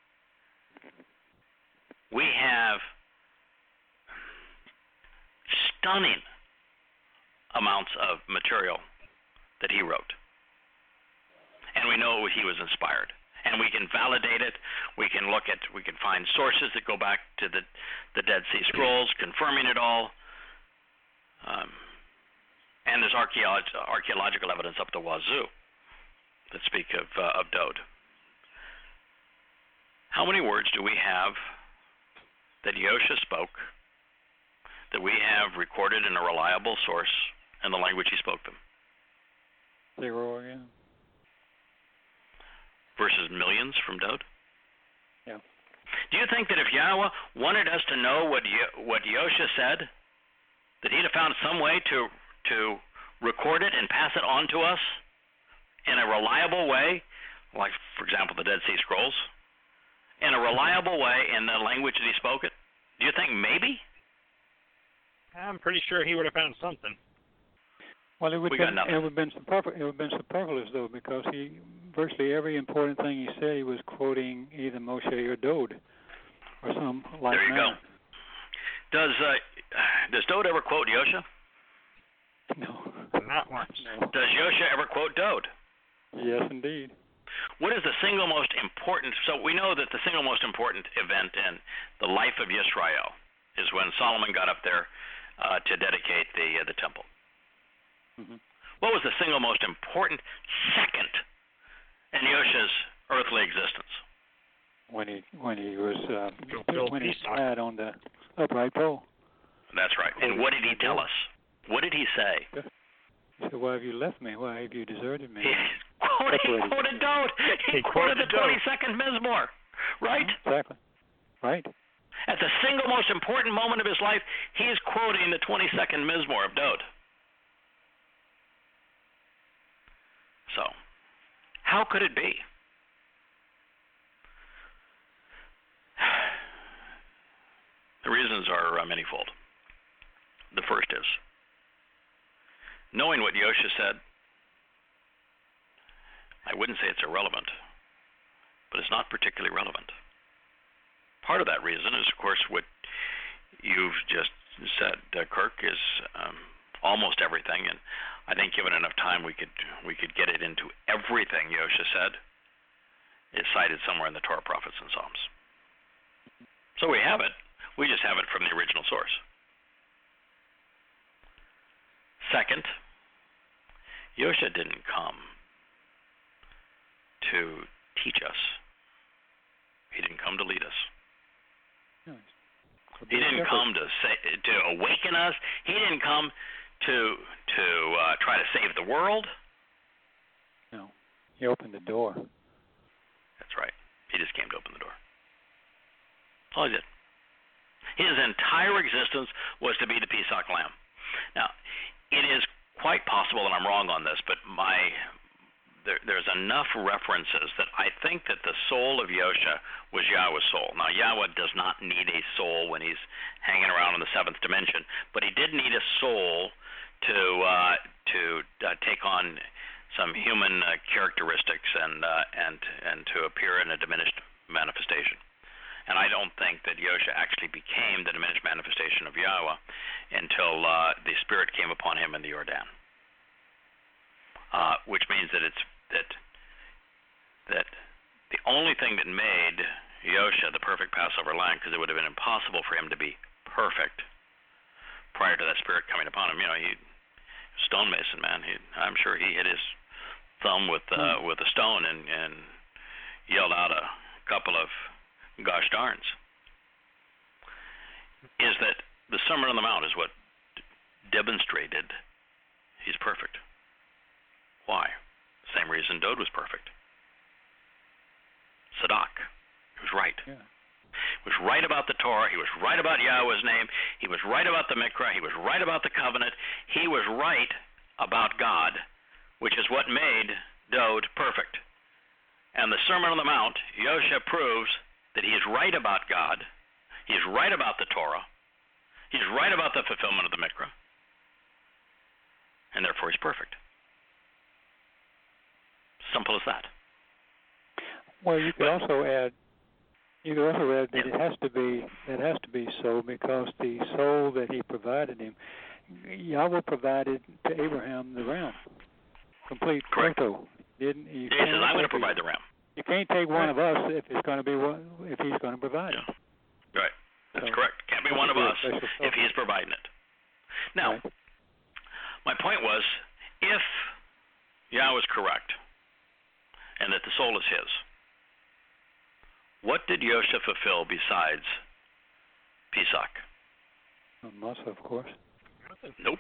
We have stunning amounts of material that he wrote. And we know he was inspired. And we can validate it. We can look at, we can find sources that go back to the, the Dead Sea Scrolls, confirming it all. Um, and there's archaeolog- archaeological evidence up the wazoo that speak of, uh, of Dode. How many words do we have that Yosha spoke that we have recorded in a reliable source in the language he spoke them? Zero again. Versus millions from Dode? Yeah. Do you think that if Yahweh wanted us to know what Yo- what Yosha said, that he'd have found some way to to record it and pass it on to us in a reliable way, like, for example, the Dead Sea Scrolls, in a reliable way in the language that he spoke it? Do you think maybe? I'm pretty sure he would have found something. Well, it would We been, got it would have been superfluous. It would have been superfluous though, because he virtually every important thing he said he was quoting either Moshe or Dode, or some like that. There you go. Does uh, does Dode ever quote Yosha? No. Not once. No. Does Yosha ever quote Dode? Yes, indeed. What is the single most important? So we know that the single most important event in the life of Yisrael is when Solomon got up there uh, to dedicate the uh, the temple. Mm-hmm. What was the single most important second in Yosha's earthly existence? When he when he was uh, Build when he peace sat on the upright pole. That's right. And what did he tell us? What did he say? He said, "Why have you left me? Why have you deserted me?" He quoted, he quoted Dode. He, He quoted quoted the twenty-second Mizmor, right? Exactly. Right. At the single most important moment of his life, he's quoting the twenty-second Mizmor of Dode. So, how could it be? The reasons are uh, manifold. The first is, knowing what Yosha said, I wouldn't say it's irrelevant, but it's not particularly relevant. Part of that reason is, of course, what you've just said, uh, Kirk, is um, almost everything, and I think given enough time we could we could get it into everything Yosha said, is cited somewhere in the Torah, Prophets, and Psalms. So we have it. We just have it from the original source. Second, Yosha didn't come to teach us. He didn't come to lead us. No, he didn't come to say, to awaken us. He didn't come to to uh, try to save the world. No, he opened the door. That's right. He just came to open the door. That's all he did. His entire existence was to be the Pesach lamb. Now, it is quite possible, and I'm wrong on this, but my there, there's enough references that I think that the soul of Yosha was Yahweh's soul. Now, Yahweh does not need a soul when he's hanging around in the seventh dimension, but he did need a soul to uh, to uh, take on some human uh, characteristics and uh, and and to appear in a diminished manifestation. And I don't think that Yosha actually became the diminished manifestation of Yahweh until uh, the Spirit came upon him in the Jordan, uh, which means that it's that that the only thing that made Yosha the perfect Passover lamb, because it would have been impossible for him to be perfect prior to that Spirit coming upon him. You know, he stonemason, man. He, I'm sure he hit his thumb with uh, with a stone and, and yelled out a couple of gosh darns. Is that the Sermon on the Mount is what demonstrated he's perfect. Why? Same reason Dode was perfect. Sadak. He was right. Yeah. He was right about the Torah. He was right about Yahweh's name. He was right about the Mikra. He was right about the covenant. He was right about God, which is what made Dode perfect. And the Sermon on the Mount, Yosha proves that he is right about God, he is right about the Torah, he is right about the fulfillment of the Mikra, and therefore he's perfect. Simple as that. Well, you could also add, you could also add that Yeah. it has to be, it has to be so because the soul that he provided him, Yahweh provided to Abraham the ram, complete Correct. photo. Didn't he? He says, I'm going to provide the ram. You can't take one of us if it's going to be one, if he's going to provide Yeah. it. Right. That's So, correct. Can't be one of us if he's providing it. Now, right. my point was, if Yahweh is correct and that the soul is his, what did Yosha fulfill besides Pesach? Masa, of course. Nope.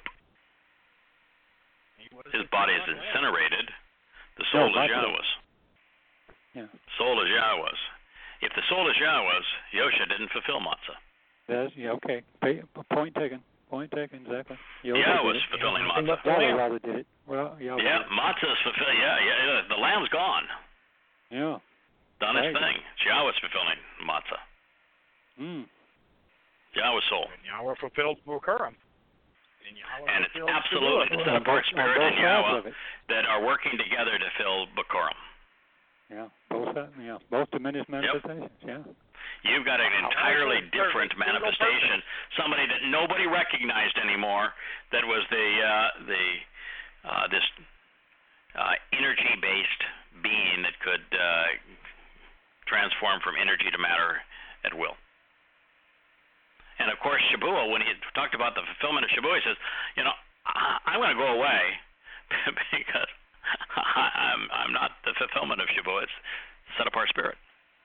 His body is incinerated. The soul No, is Matzah. Yahweh's. Yeah. Soul is Yahweh's. If the soul is Yahweh's, Yosha didn't fulfill matzah. That's, yeah, okay. Pay, point taken. Point taken, exactly. Yahweh Yahweh's did it. fulfilling Yeah. matzah. Yahweh rather did it. Well, Yahweh Yeah, did it. matzah's fulfilling. Yeah, yeah, the lamb's gone. Yeah. Done its Right. thing. It's Yahweh's fulfilling matzah. Mm. Yahweh's soul. And Yahweh fulfilled Bokurim. And, Yahweh And it's fulfilled absolutely Shavuot. the set apart On spirit both and sides Yahweh of it. that are working together to fill Bokurim. Yeah, both sides, yeah, both diminished manifestations, yeah. You've got an entirely However, different there's a single manifestation. Somebody that nobody recognized anymore. That was the uh, the uh, this uh, energy-based being that could uh, transform from energy to matter at will. And of course, Shabuah, when he talked about the fulfillment of Shabuah, he says, "You know, I, I'm going to go away because I'm I'm not the fulfillment of Shabuah. It's set apart spirit."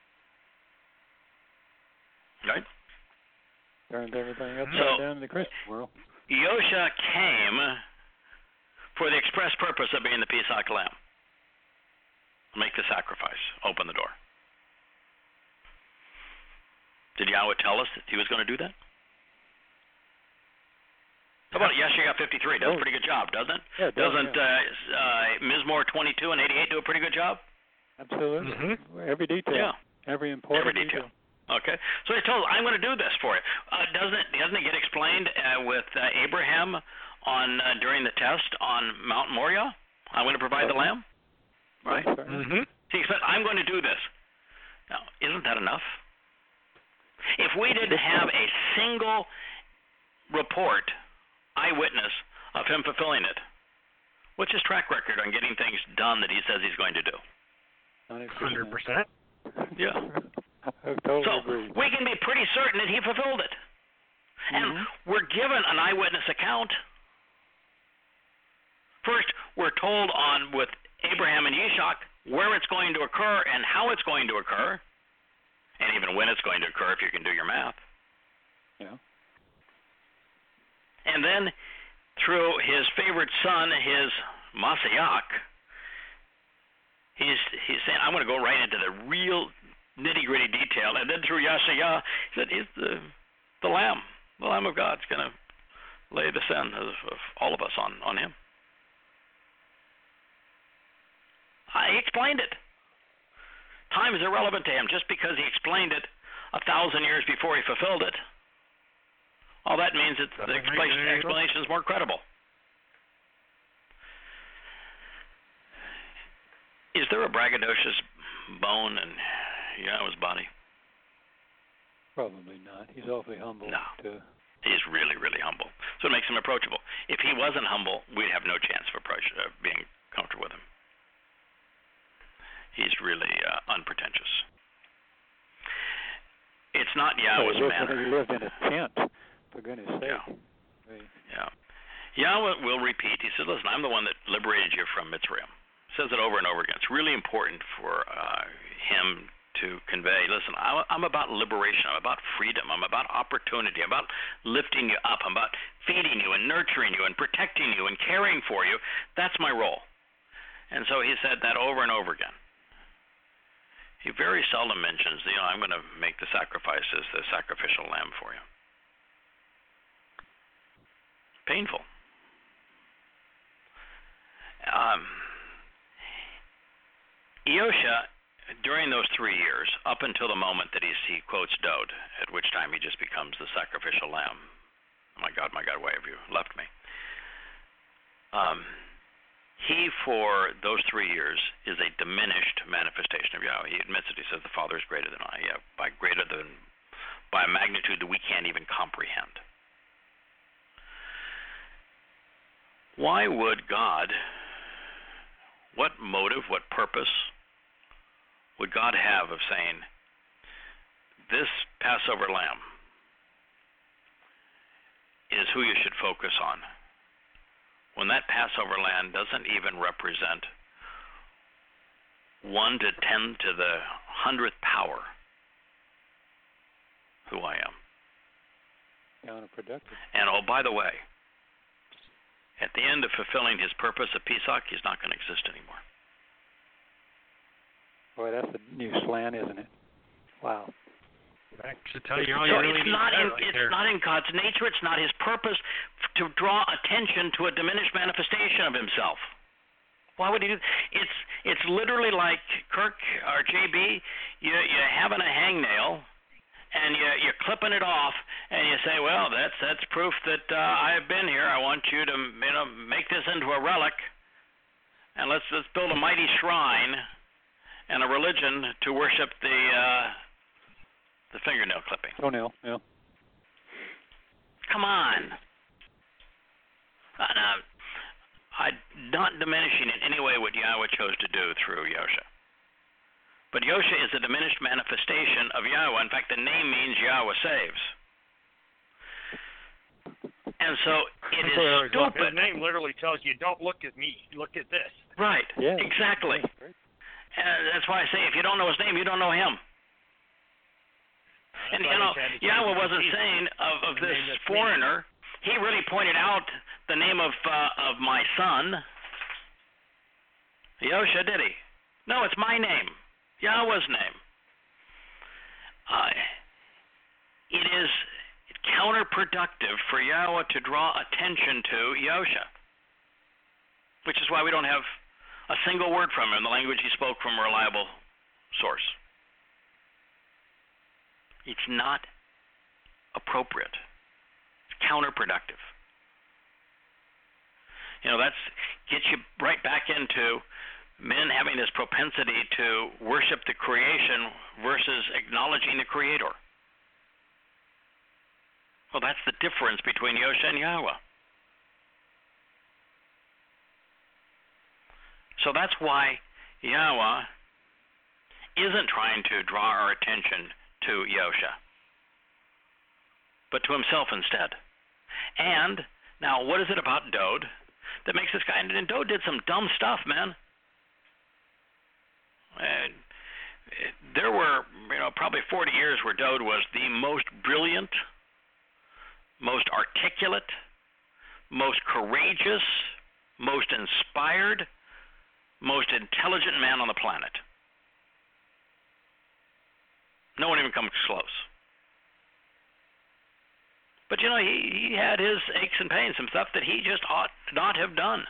Right? Turned everything upside So- down in the Christian world. Yosha came for the express purpose of being the Pesach lamb. Make the sacrifice. Open the door. Did Yahweh tell us that he was going to do that? How about Yeshua fifty-three? Does a pretty good job, doesn't it? Yeah, it does, Doesn't uh, uh, Mizmor twenty-two and eighty-eight do a pretty good job? Absolutely. Mhm. Every detail. Yeah. Every important Every detail. Okay, so he told, I'm going to do this for you. Uh, doesn't it? Doesn't it get explained uh, with uh, Abraham on uh, during the test on Mount Moriah? I'm going to provide the lamb, right? That's right. Mhm. He said, I'm going to do this. Now, isn't that enough? If we didn't have a single report, eyewitness of him fulfilling it, what's his track record on getting things done that he says he's going to do? ninety Hundred percent. Yeah. I totally So agree. we can be pretty certain that he fulfilled it. And Mhm. we're given an eyewitness account. First, we're told on with Abraham and Yitzhak where it's going to occur and how it's going to occur, and even when it's going to occur if you can do your math. Yeah. And then through his favorite son, his Mashiach, he's he's saying, I'm going to go right into the real nitty-gritty detail. And then through Yashaya, he said, he's the, the Lamb. The Lamb of God's going to lay the sin of, of all of us on, on him. I explained it. Time is irrelevant to him. Just because he explained it a thousand years before he fulfilled it, all that means is the explanation, explanation is more credible. Is there a braggadocious bone in Yahweh's body? Probably not. He's awfully humble. No. To... He's really, really humble. So it makes him approachable. If he wasn't humble, we'd have no chance of approach, uh, being comfortable with him. He's really uh, unpretentious. It's not Yahweh's well, he manner. He lived in a tent, for goodness sake. Yeah. Right. Yeah. Yahweh will repeat. He says, listen, I'm the one that liberated you from Mitzrayim. Says it over and over again. It's really important for uh, him to convey, listen, I'm about liberation. I'm about freedom. I'm about opportunity. I'm about lifting you up. I'm about feeding you and nurturing you and protecting you and caring for you. That's my role. And so he said that over and over again. He very seldom mentions, you know, I'm going to make the sacrifice as the sacrificial lamb for you. Painful. Um, Yosha, during those three years, up until the moment that he, he quotes Dode, at which time he just becomes the sacrificial lamb. Oh my God, my God, why have you left me? Um, he, for those three years, is a diminished manifestation of Yahweh. He admits it. He says, the Father is greater than I. Yeah, by greater than, by a magnitude that we can't even comprehend. Why would God, what motive, what purpose would God have of saying, this Passover lamb is who you should focus on, when that Passover lamb doesn't even represent one to ten to the hundredth power who I am? Counterproductive. And oh, by the way, at the end of fulfilling his purpose of Pesach, he's not going to exist anymore. Boy, that's a new slant, isn't it? Wow. That should tell you all So you really it's need not to in know right it's there. not in God's nature. It's not his purpose to draw attention to a diminished manifestation of himself. Why would he do? It's it's literally like Kirk or J B. You you having a hangnail, and you you're clipping it off, and you say, well, that's that's proof that uh, I've been here. I want you to you know make this into a relic, and let's let's build a mighty shrine and a religion to worship the. Uh, The fingernail clipping. Toenail, yeah. Come on. Uh, now, I'm not diminishing in any way what Yahweh chose to do through Yosha. But Yosha is a diminished manifestation of Yahweh. In fact, the name means Yahweh saves. And so it is stupid. His name literally tells you, don't look at me, look at this. Right, Yeah. exactly. And that's why I say if you don't know his name, you don't know him. And, you know, Yahweh wasn't saying of, of this foreigner. He really pointed out the name of uh, of my son, Yosha, did he? No, it's my name, Yahweh's name. Uh, it is counterproductive for Yahweh to draw attention to Yosha, which is why we don't have a single word from him in the language he spoke from a reliable source. It's not appropriate. It's counterproductive. You know, that's gets you right back into men having this propensity to worship the creation versus acknowledging the Creator. Well, that's the difference between Yosha and Yahweh. So that's why Yahweh isn't trying to draw our attention to Yosha, but to himself instead. And now, what is it about Dode that makes this guy? And Dode did some dumb stuff, man. And there were, you know, probably forty years where Dode was the most brilliant, most articulate, most courageous, most inspired, most intelligent man on the planet. No one even comes close. But, you know, he, he had his aches and pains, some stuff that he just ought not have done.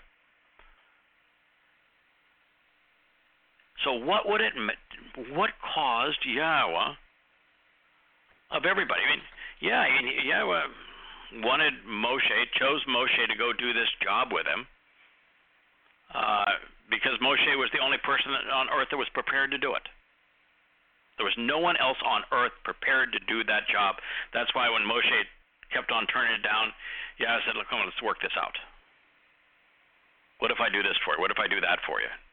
So what would it, what caused Yahweh, of everybody, I mean, yeah, I mean, Yahweh wanted Moshe, chose Moshe to go do this job with him, uh, because Moshe was the only person on earth that was prepared to do it. There was no one else on earth prepared to do that job. That's why when Moshe kept on turning it down, Yahweh said, look, come on, let's work this out. What if I do this for you? What if I do that for you?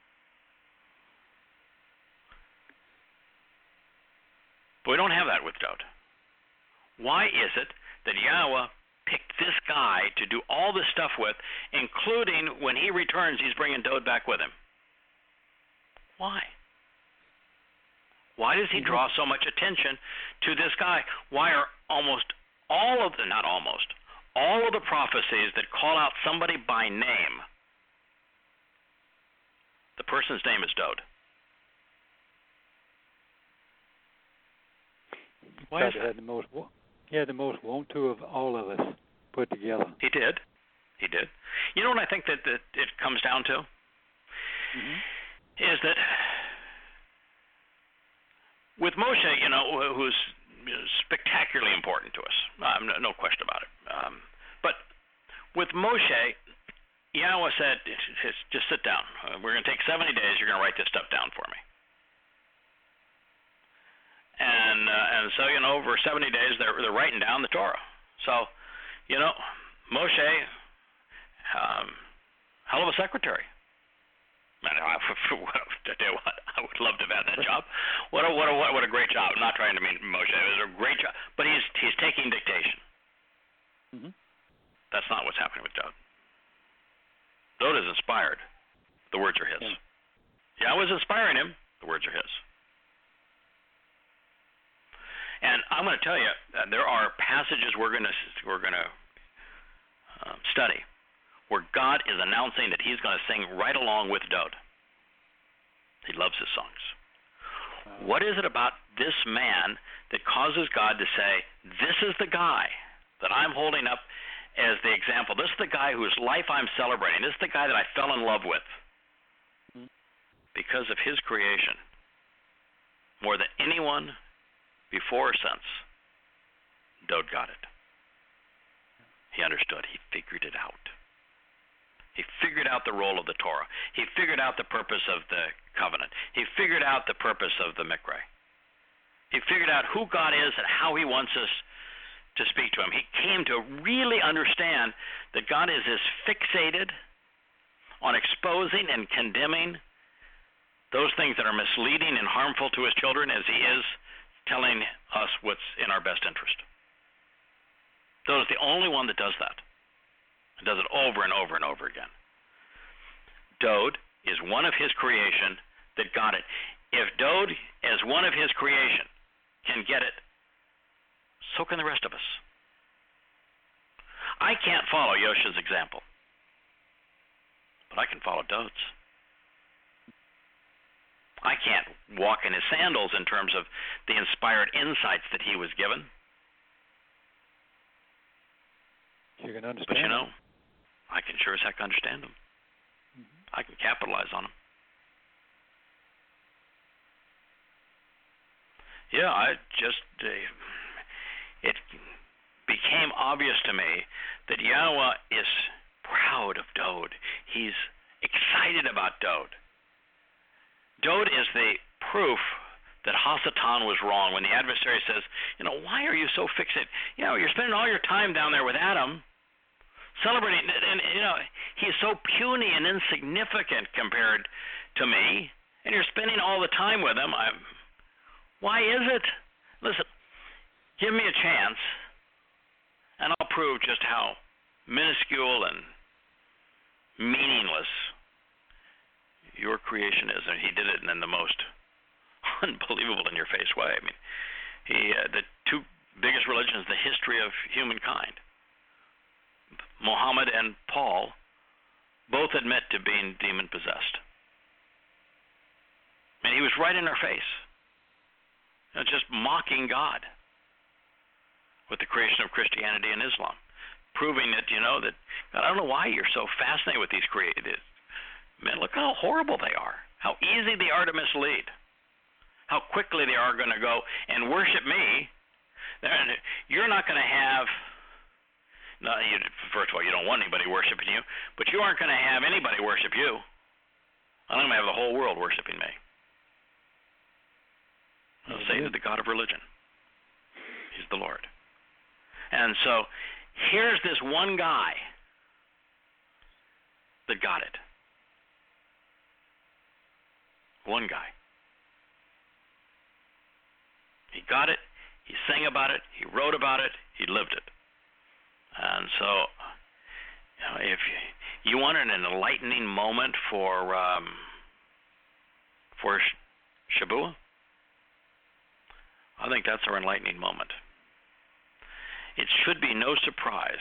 But we don't have that with Dode. Why is it that Yahweh picked this guy to do all this stuff with, including when he returns, he's bringing Dode back with him? Why? Why does he draw so much attention to this guy? Why are almost all of the, not almost, all of the prophecies that call out somebody by name, the person's name is Dode? Why is had the most, he had the most want to of all of us put together. He did. He did. You know what I think that, that it comes down to? Mm-hmm. Is that with Moshe, you know, who's spectacularly important to us, um, no, no question about it. Um, but with Moshe, Yahweh said, just sit down. We're going to take seventy days. You're going to write this stuff down for me. And uh, and so, you know, over seventy days, they're, they're writing down the Torah. So, you know, Moshe, um, hell of a secretary. Man, I, I tell you what, I would love to have had that job. What a what a what a great job! I'm not trying to mean Moshe. It was a great job, but he's he's taking dictation. Mm-hmm. That's not what's happening with Dode. Dode is inspired. The words are his. Yeah. Yahweh's inspiring him. The words are his. And I'm going to tell you, uh, there are passages we're going to we're going to uh, study where God is announcing that he's going to sing right along with Dode. He loves his songs. What is it about this man that causes God to say, this is the guy that I'm holding up as the example. This is the guy whose life I'm celebrating. This is the guy that I fell in love with. Because of his creation, more than anyone before or since, Dode got it. He understood. He figured it out. He figured out the role of the Torah. He figured out the purpose of the covenant. He figured out the purpose of the Mikra. He figured out who God is and how he wants us to speak to him. He came to really understand that God is as fixated on exposing and condemning those things that are misleading and harmful to his children as he is telling us what's in our best interest. Dode is the only one that does that. It does it over and over and over again. Dode is one of his creation that got it. If Dode, as one of his creation, can get it, so can the rest of us. I can't follow Yosha's example, but I can follow Dode's. I can't walk in his sandals in terms of the inspired insights that he was given. You can understand. But you know, I can sure as heck understand them. Mm-hmm. I can capitalize on them. Yeah, I just, uh, it became obvious to me that Yahweh is proud of Dode. He's excited about Dode. Dode is the proof that Hasatan was wrong when the adversary says, you know, why are you so fixated? You know, you're spending all your time down there with Adam, celebrating, and, and you know, he's so puny and insignificant compared to me. and you're spending all the time with them. I'm, why is it? Listen, give me a chance, and I'll prove just how minuscule and meaningless your creation is. And he did it in the most unbelievable, in-your-face way. I mean, he uh, the two biggest religions in the history of humankind, Muhammad and Paul, both admit to being demon-possessed. And he was right in our face, you know, just mocking God with the creation of Christianity and Islam, proving that, you know, that God, I don't know why you're so fascinated with these created men. Look how horrible they are, how easy they are to mislead, how quickly they are going to go and worship me. You're not going to have, no, you, first of all, you don't want anybody worshiping you, but you aren't going to have anybody worship you. I'm going to have the whole world worshiping me. Well, Satan is the god of religion. He's the Lord. And so here's this one guy that got it. One guy. He got it. He sang about it. He wrote about it. He lived it. And so, you know, if you, you want an enlightening moment for um, for Shabuah, I think that's our enlightening moment. It should be no surprise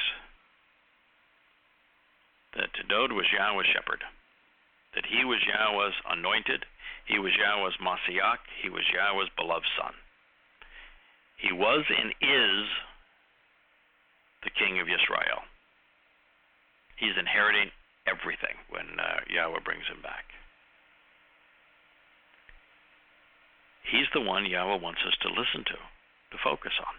that Dowd was Yahweh's shepherd, that he was Yahweh's anointed, he was Yahweh's Mashiach, he was Yahweh's beloved son. He was and is the king of Israel. He's inheriting everything when uh, Yahweh brings him back. He's the one Yahweh wants us to listen to, to focus on.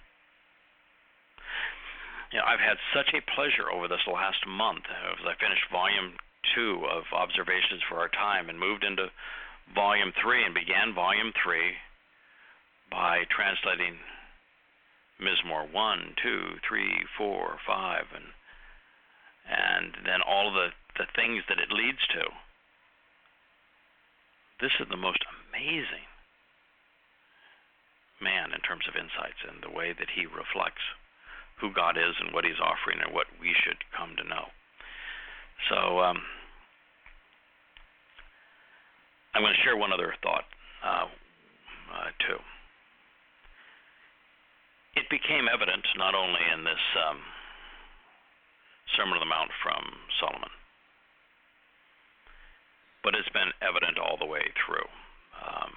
You know, I've had such a pleasure over this last month as I finished volume two of Observations for Our Time and moved into volume three and began volume three by translating Mizmor one, two, three, four, five, and and then all of the, the things that it leads to. This is the most amazing man in terms of insights and the way that he reflects who God is and what he's offering and what we should come to know. So um, I'm going to share one other thought uh, uh, too. It became evident not only in this um, Sermon on the Mount from Solomon, but it's been evident all the way through. Um,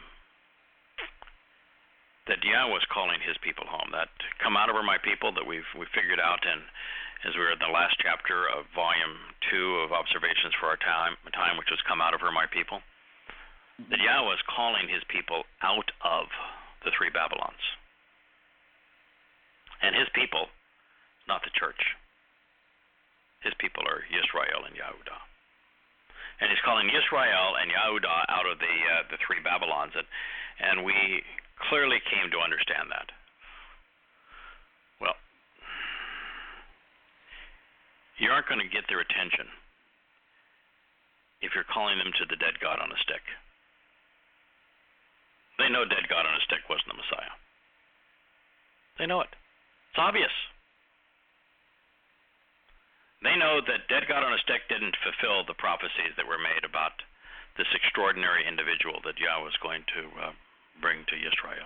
that Yahweh was calling his people home. That come out of her, my people, that we've we figured out, and as we were in the last chapter of volume two of Observations for Our Time, time which was come out of her, my people, that Yahweh is calling his people out of the three Babylons. And his people, not the church. His people are Yisrael and Yehudah. And he's calling Yisrael and Yehudah out of the uh, the three Babylons, and and we clearly came to understand that. Well, you aren't going to get their attention if you're calling them to the dead God on a stick. They know dead God on a stick wasn't the Messiah. They know it. It's obvious. They know that dead God on a stick didn't fulfill the prophecies that were made about this extraordinary individual that Yahweh was going to uh, bring to Israel.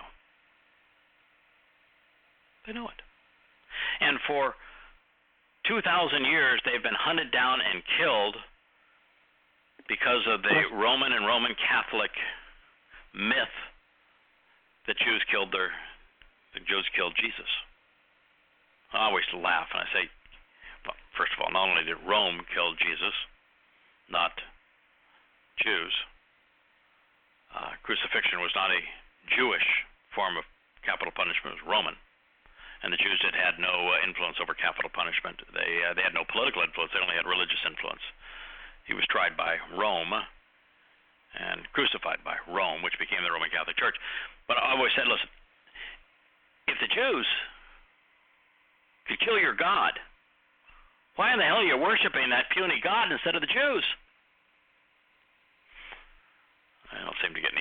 They know it. And for two thousand years, they've been hunted down and killed because of the Roman and Roman Catholic myth that Jews killed their, the Jews killed Jesus. I always laugh and I say, well, first of all, not only did Rome kill Jesus, not Jews. Uh, crucifixion was not a Jewish form of capital punishment; it was Roman, and the Jews had had no uh, influence over capital punishment. They uh, they had no political influence; they only had religious influence. He was tried by Rome and crucified by Rome, which became the Roman Catholic Church. But I always said, listen, if the Jews could kill your God, why in the hell are you worshiping that puny God instead of the Jews? I don't seem to get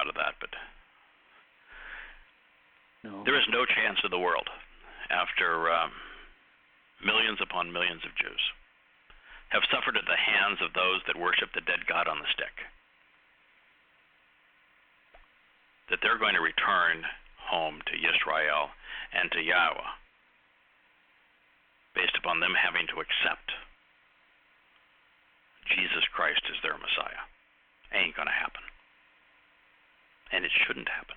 out of that, but No. there is no chance in the world after um, millions upon millions of Jews have suffered at the hands of those that worship the dead God on the stick, that they're going to return home to Yisrael and to Yahweh based upon them having to accept Jesus Christ as their Messiah. Ain't going to happen. And it shouldn't happen.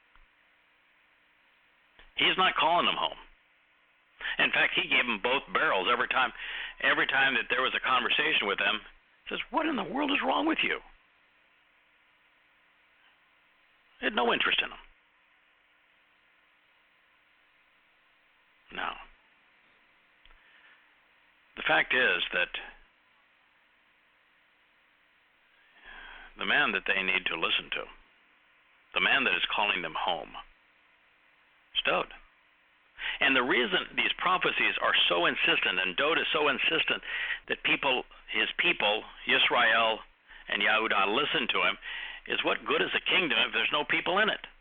He's not calling them home. In fact, he gave them both barrels every time every time that there was a conversation with them. He says, what in the world is wrong with you? He had no interest in them. No. The fact is that the man that they need to listen to, the man that is calling them home, is Dowd. And the reason these prophecies are so insistent, and Dowd is so insistent that people, his people, Yisrael and Yehudah, listen to him, is what good is a kingdom if there's no people in it?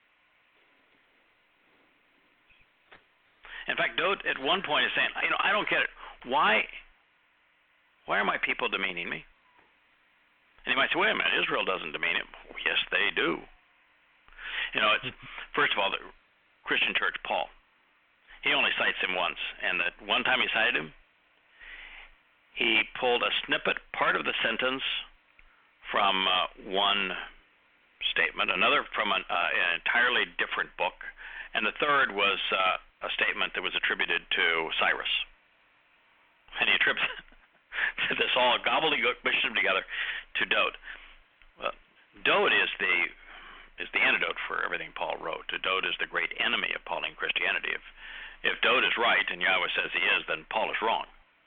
In fact, Dowd at one point is saying, you know, I don't get it. Why, why are my people demeaning me? And you might say, wait a minute, Israel doesn't demean him. Yes, they do. You know, it's, first of all, the Christian church, Paul, he only cites him once. And that one time he cited him, he pulled a snippet, part of the sentence from uh, one statement, another from an, uh, an entirely different book, and the third was uh, a statement that was attributed to Cyrus. And he attributes this all gobbledygook, pushed them together to Dowd. Well, Dowd is the is the antidote for everything Paul wrote. Dowd is the great enemy of Pauline Christianity. If if Dowd is right and Yahweh says he is, then Paul is wrong.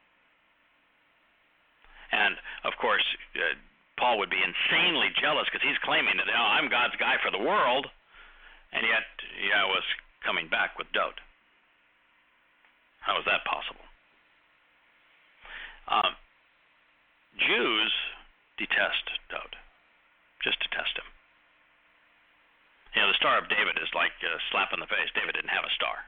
And of course, uh, Paul would be insanely jealous because he's claiming that, oh, I'm God's guy for the world, and yet Yahweh's coming back with Dowd. How is that possible? Um, Jews detest Dowd, just detest him. You know, the Star of David is like a slap in the face. David didn't have a star.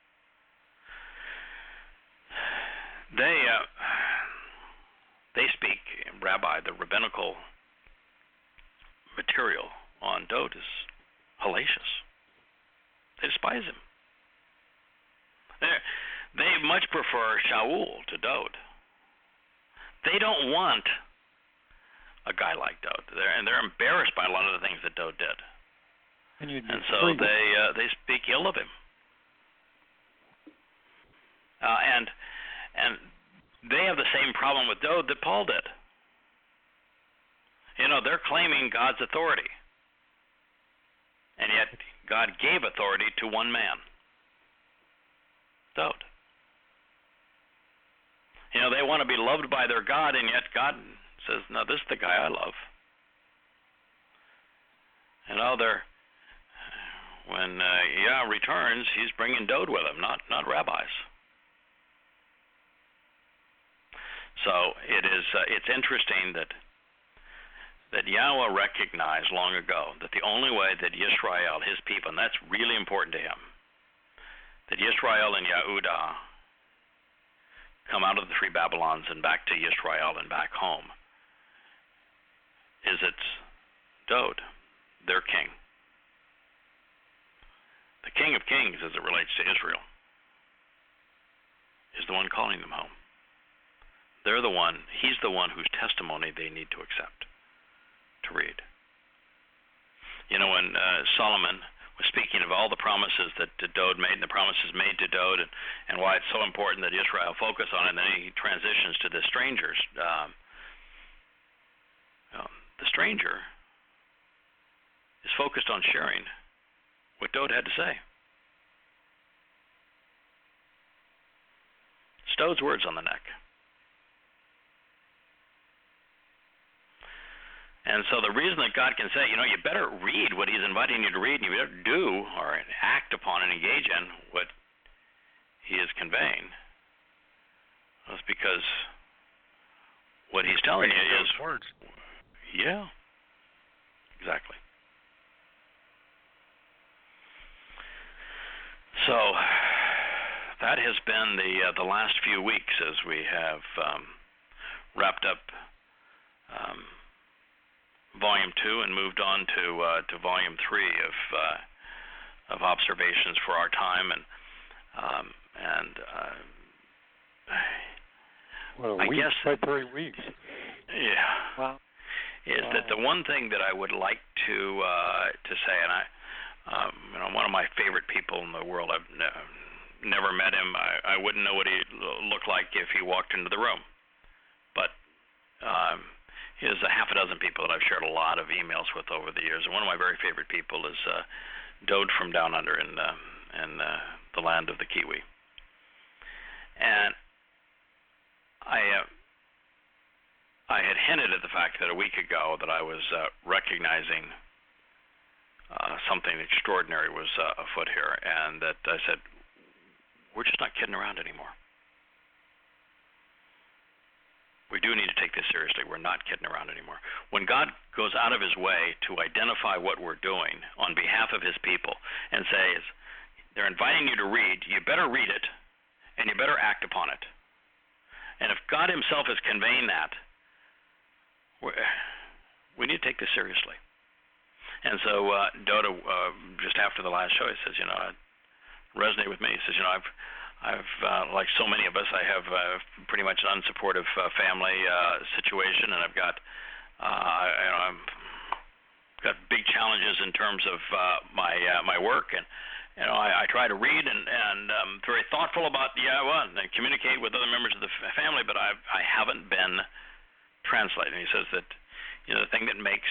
They uh, they speak, Rabbi, the rabbinical material on Dowd is hellacious. They despise him. They're, they much prefer Shaul to Dowd. They don't want a guy like Dowd. They're, and they're embarrassed by a lot of the things that Dowd did. And, and so they uh, they speak ill of him. Uh, and and they have the same problem with Dowd that Paul did. You know, they're claiming God's authority. And yet God gave authority to one man, Dowd. You know, they want to be loved by their God, and yet God says, no, this is the guy I love. You know, they're, when uh, Yah returns, he's bringing Dowd with him, not not rabbis. So it is uh, it's interesting that that Yahweh recognized long ago that the only way that Yisrael, his people, and that's really important to him, that Yisrael and Yehudah come out of the three Babylons and back to Yisrael and back home, is it's Dowd, their king. The King of Kings, as it relates to Israel, is the one calling them home. They're the one, he's the one whose testimony they need to accept, to read. You know, when uh, Solomon was speaking of all the promises that Dowd made and the promises made to Dowd, and, and why it's so important that Israel focus on it, and then he transitions to the strangers. Um, you know, the stranger is focused on sharing what Dowd had to say. It's Dowd's words on the neck. And so the reason that God can say, you know, you better read what he's inviting you to read, and you better do or act upon and engage in what he is conveying, is because what he's telling you is, words. yeah, exactly. So that has been the uh, the last few weeks as we have um, wrapped up um, volume two and moved on to uh, to volume three of uh, of observations for our time, and um, and uh, well, a I week, guess by three weeks. Yeah. Wow. Is wow. that the one thing that I would like to uh, to say, and I, um, you know, one of my favorite people in the world. I've ne- never met him. I, I wouldn't know what he looked like if he walked into the room, but um, he is a half a dozen people that I've shared a lot of emails with over the years. And one of my very favorite people is uh, Dode from down under in uh, in uh, the land of the Kiwi, and I. Uh, I had hinted at the fact that a week ago that I was uh, recognizing uh, something extraordinary was uh, afoot here, and that I said, we're just not kidding around anymore. We do need to take this seriously. We're not kidding around anymore. When God goes out of his way to identify what we're doing on behalf of his people and says, they're inviting you to read, you better read it, and you better act upon it. And if God himself is conveying that, We're, we need to take this seriously. And so uh, Dodo, uh, just after the last show, he says, you know, it resonated with me. He says, you know, I've, I've uh, like so many of us, I have uh, pretty much an unsupportive uh, family uh, situation, and I've got, uh, you know, I'm got big challenges in terms of uh, my uh, my work, and you know, I, I try to read and and um, very thoughtful about yeah, well, and communicate with other members of the f- family, but I I haven't been translating. He says that, you know, the thing that makes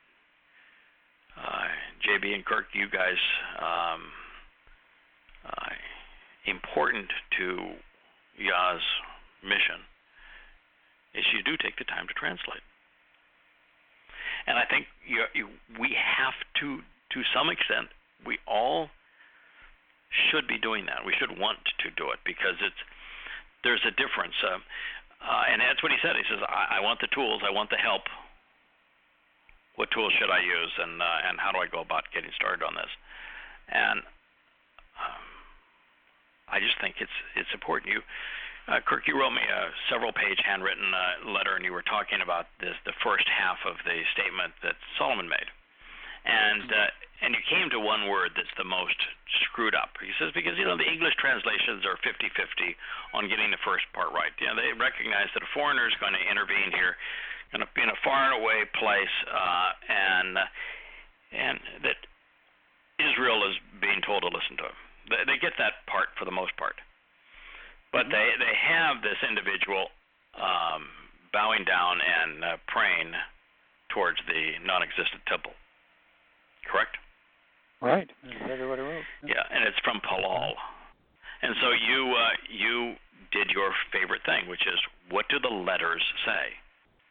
uh, J B and Kirk, you guys, um, uh, important to Yah's mission is you do take the time to translate. And I think you, you, we have to, to some extent, we all should be doing that. We should want to do it because it's there's a difference. Uh, Uh, and that's what he said. He says, I, I want the tools. I want the help. What tools should I use, and uh, and how do I go about getting started on this? And um, I just think it's it's important. You, uh, Kirk, you wrote me a several-page handwritten uh, letter, and you were talking about this, the first half of the statement that Solomon made. And uh, and you came to one word that's the most screwed up. He says, because, you know, the English translations are fifty-fifty on getting the first part right. You know, they recognize that a foreigner is going to intervene here, going to be in a far away place, uh, and and that Israel is being told to listen to him. They, they get that part for the most part. But they, they have this individual um, bowing down and uh, praying towards the non-existent temple. Correct? Right. That's exactly what I wrote. Yeah, and it's from Palal. And so you uh, you did your favorite thing, which is, what do the letters say?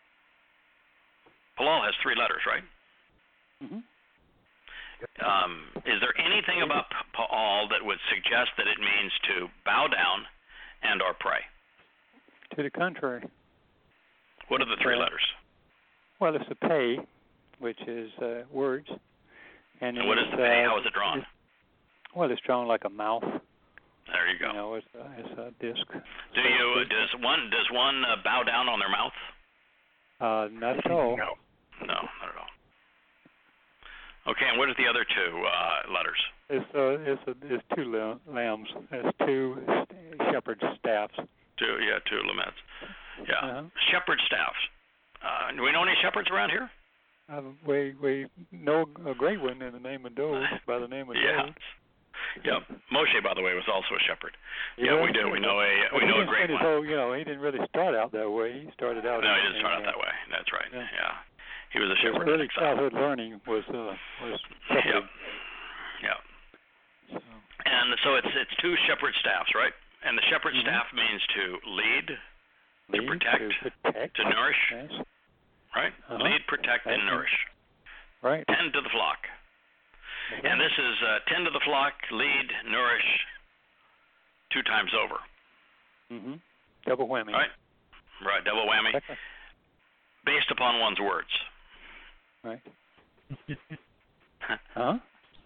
Palal has three letters, right? Mm-hmm. Um, is there anything about Palal that would suggest that it means to bow down and or pray? To the contrary. What are the three uh, letters? Well, it's a pay, which is uh, words. And, and what is the pay? Uh, How is it drawn? It's, well, it's drawn like a mouth. There you go. You know, it's a, it's a disc. Do you uh, does one does one uh, bow down on their mouth? Uh, not at all. No. No, not at all. Okay, and what are the other two uh, letters? It's uh, it's a, it's two lambs. It's two shepherd's staffs. Two, yeah, two laments. Yeah, Uh-huh. shepherd staffs. Uh, do we know any shepherds around here? Uh, we we know a great one in the name of Dove, by the name of yeah. Dove. Yeah. Moshe, by the way, was also a shepherd. He yeah, was, we do. We know a but we know he a didn't great spend his one. whole, you know, he didn't really start out that way. He started out. No, in, he didn't start in, out that way. That's right. Yeah. Yeah. He was a His shepherd. early childhood learning was uh, was Yeah. shepherd. Yeah. So, And so it's it's two shepherd staffs, right? And the shepherd Mhm. staff means to lead, to lead, protect, to, protect, to nourish, yes. right? Uh-huh. Lead, protect, and Right. nourish. Right. Tend to the flock. Okay. And this is uh, tend to the flock, lead, nourish, two times over. Mm-hmm. Double whammy. Right? Right, double whammy. Okay. Based upon one's words. Right. Huh?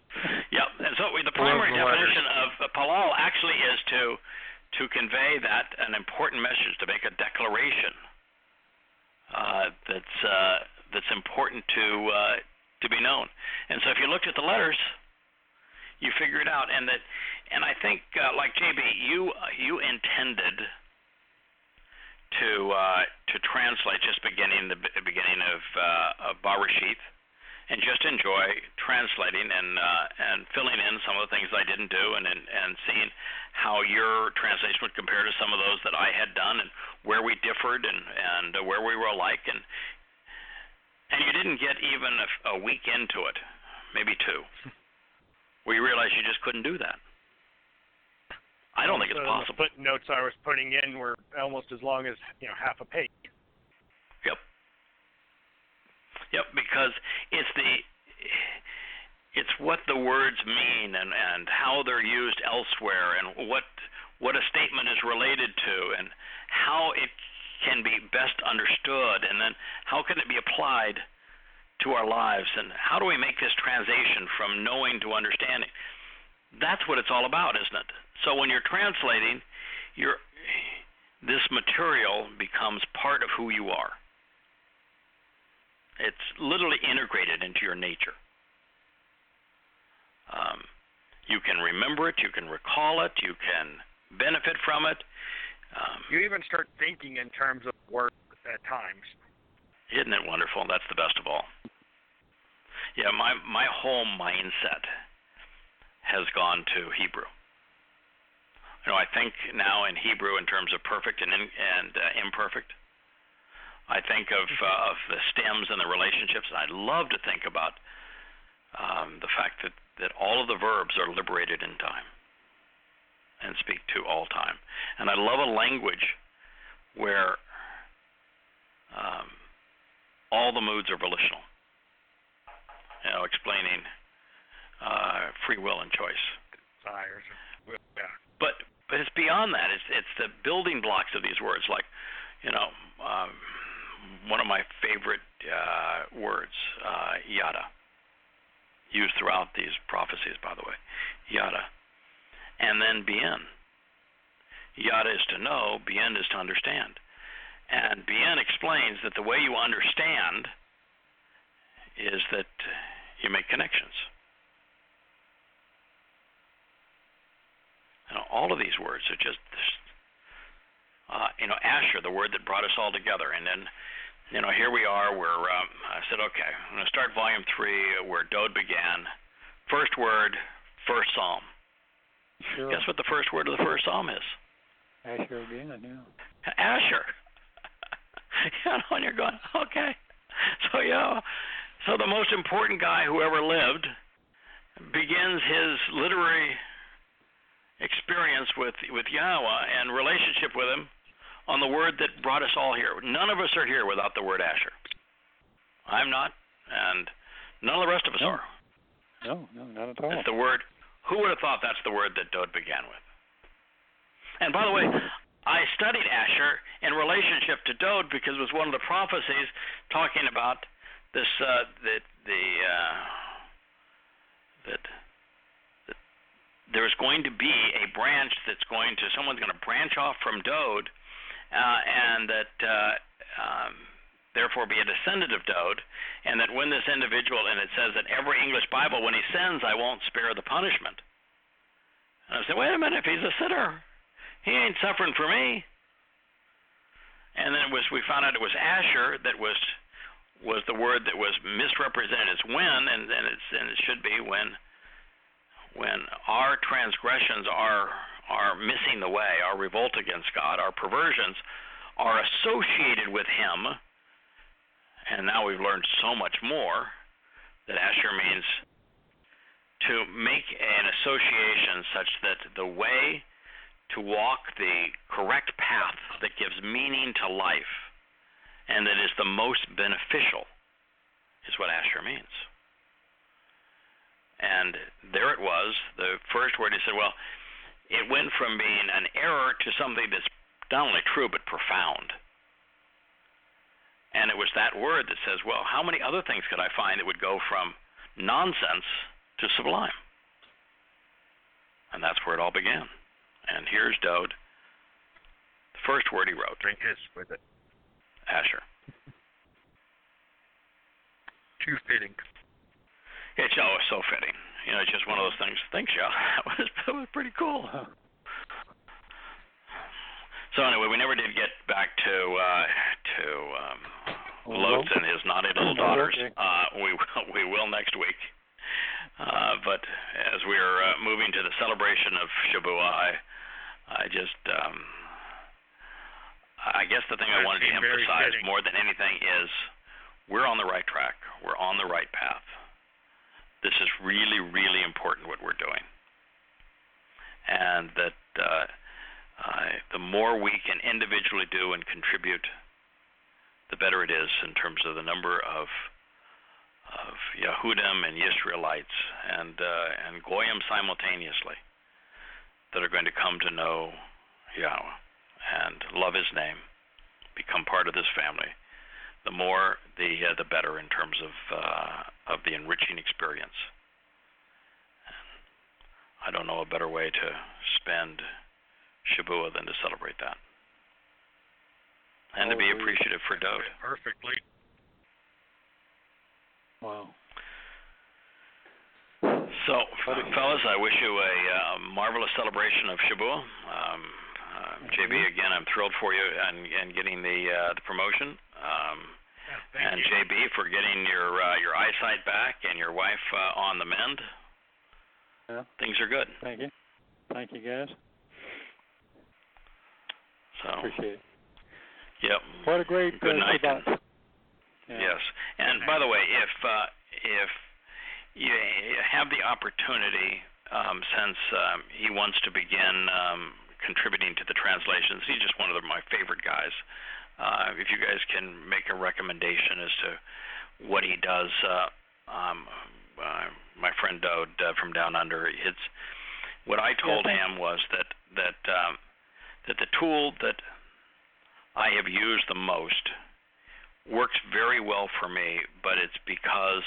Yep. And so the primary the definition of uh, palal actually is to to convey that an important message, to make a declaration uh, that's uh, that's important to uh, to be known. And so if you looked at the letters, you figure it out. And that, and I think uh, like J B, you uh, you intended to uh, to translate just beginning the b- beginning of uh, of Barashith, and just enjoy translating and uh, and filling in some of the things I didn't do, and, and and seeing how your translation would compare to some of those that I had done, and where we differed, and and uh, where we were alike, and and you didn't get even a, a week into it, maybe two, where you realized you just couldn't do that. I don't think it's possible. The footnotes I was putting in were almost as long as, you know, half a page. Yep. Yep, because it's the it's what the words mean, and, and how they're used elsewhere, and what what a statement is related to, and how it can be best understood, and then how can it be applied to our lives, and how do we make this transition from knowing to understanding? That's what it's all about, isn't it? So when you're translating, you're, this material becomes part of who you are. It's literally integrated into your nature. Um, you can remember it, you can recall it, you can benefit from it. Um, you even start thinking in terms of work at times. Isn't it wonderful? That's the best of all. Yeah, my, my whole mindset has gone to Hebrew. You know, I think now in Hebrew in terms of perfect and in, and uh, imperfect. I think of uh, of the stems and the relationships. And I love to think about um, the fact that, that all of the verbs are liberated in time and speak to all time. And I love a language where um, all the moods are volitional. You know, explaining uh, free will and choice. Desires. Yeah. But but it's beyond that. It's it's the building blocks of these words. Like, you know, um, one of my favorite uh, words, uh, yada, used throughout these prophecies, by the way, yada, and then bien. Yada is to know, bien is to understand, and bien explains that the way you understand is that you make connections. You know, all of these words are just, uh, you know, Asher, the word that brought us all together. And then, you know, here we are. We're, um, I said, okay, I'm going to start volume three where Dode began. First word, first psalm. Sure. Guess what the first word of the first psalm is? Asher again, yeah. Asher. You know, and you're going, okay. So, you know, so the most important guy who ever lived begins his literary experience with, with Yahweh and relationship with him on the word that brought us all here. None of us are here without the word Asher. I'm not, and none of the rest of us no. are. No, no, not at all. It's the word. Who would have thought that's the word that Dode began with? And by the way, I studied Asher in relationship to Dode because it was one of the prophecies talking about this, uh, the, the, uh, that, that there's going to be a branch that's going to, someone's going to branch off from Dode, uh, and that uh, um, therefore be a descendant of Dode, and that when this individual, and it says that every English Bible, when he sins, I won't spare the punishment. And I said, wait a minute, if he's a sinner, he ain't suffering for me. And then it was, we found out it was Asher that was was the word that was misrepresented as when, and, and it's and it should be when when our transgressions are are missing the way, our revolt against God, our perversions are associated with him. And now we've learned so much more that Asher means to make an association such that the way to walk the correct path that gives meaning to life and that is the most beneficial is what Asher means. And there it was, the first word. He said, well, it went from being an error to something that's not only true but profound. And it was that word that says, well, how many other things could I find that would go from nonsense to sublime? And that's where it all began. And here's Dode. The first word he wrote. Bring his with it. Asher. Too fitting. It's always so fitting. You know, it's just one of those things. Thanks, Joe. That was, that was pretty cool. So anyway, we never did get back to uh, to um, Lotz and his naughty little daughters. Uh, we we will next week. Uh, but as we're uh, moving to the celebration of Shabuah, I, I just, um, I guess the thing I wanted to emphasize more than anything is we're on the right track. We're on the right path. This is really, really important what we're doing. And that uh, uh, the more we can individually do and contribute, the better it is in terms of the number of of Yehudim and Israelites and uh, and Goyim simultaneously that are going to come to know Yahweh and love His name, become part of this family. The more, the uh, the better in terms of uh, of the enriching experience. And I don't know a better way to spend Shabuah than to celebrate that, and oh, to be appreciative for Dode. Perfectly. Wow. So, fellas, I wish you a uh, marvelous celebration of Shabuah. Um, uh, J B, again, I'm thrilled for you and, and getting the uh, the promotion. Um, yeah, and you. J B, for getting your uh, your eyesight back and your wife uh, on the mend. Yeah. Things are good. Thank you. Thank you, guys. So. Appreciate it. Yep. What a great good uh, night. Shabbat. Yeah. Yes. And by the way, if uh, if you have the opportunity, um, since um, he wants to begin um, contributing to the translations, he's just one of the, my favorite guys. Uh, if you guys can make a recommendation as to what he does, uh, um, uh, my friend Dode uh, from Down Under, it's what I told yeah, him was that that um, that the tool that I have used the most works very well for me, but it's because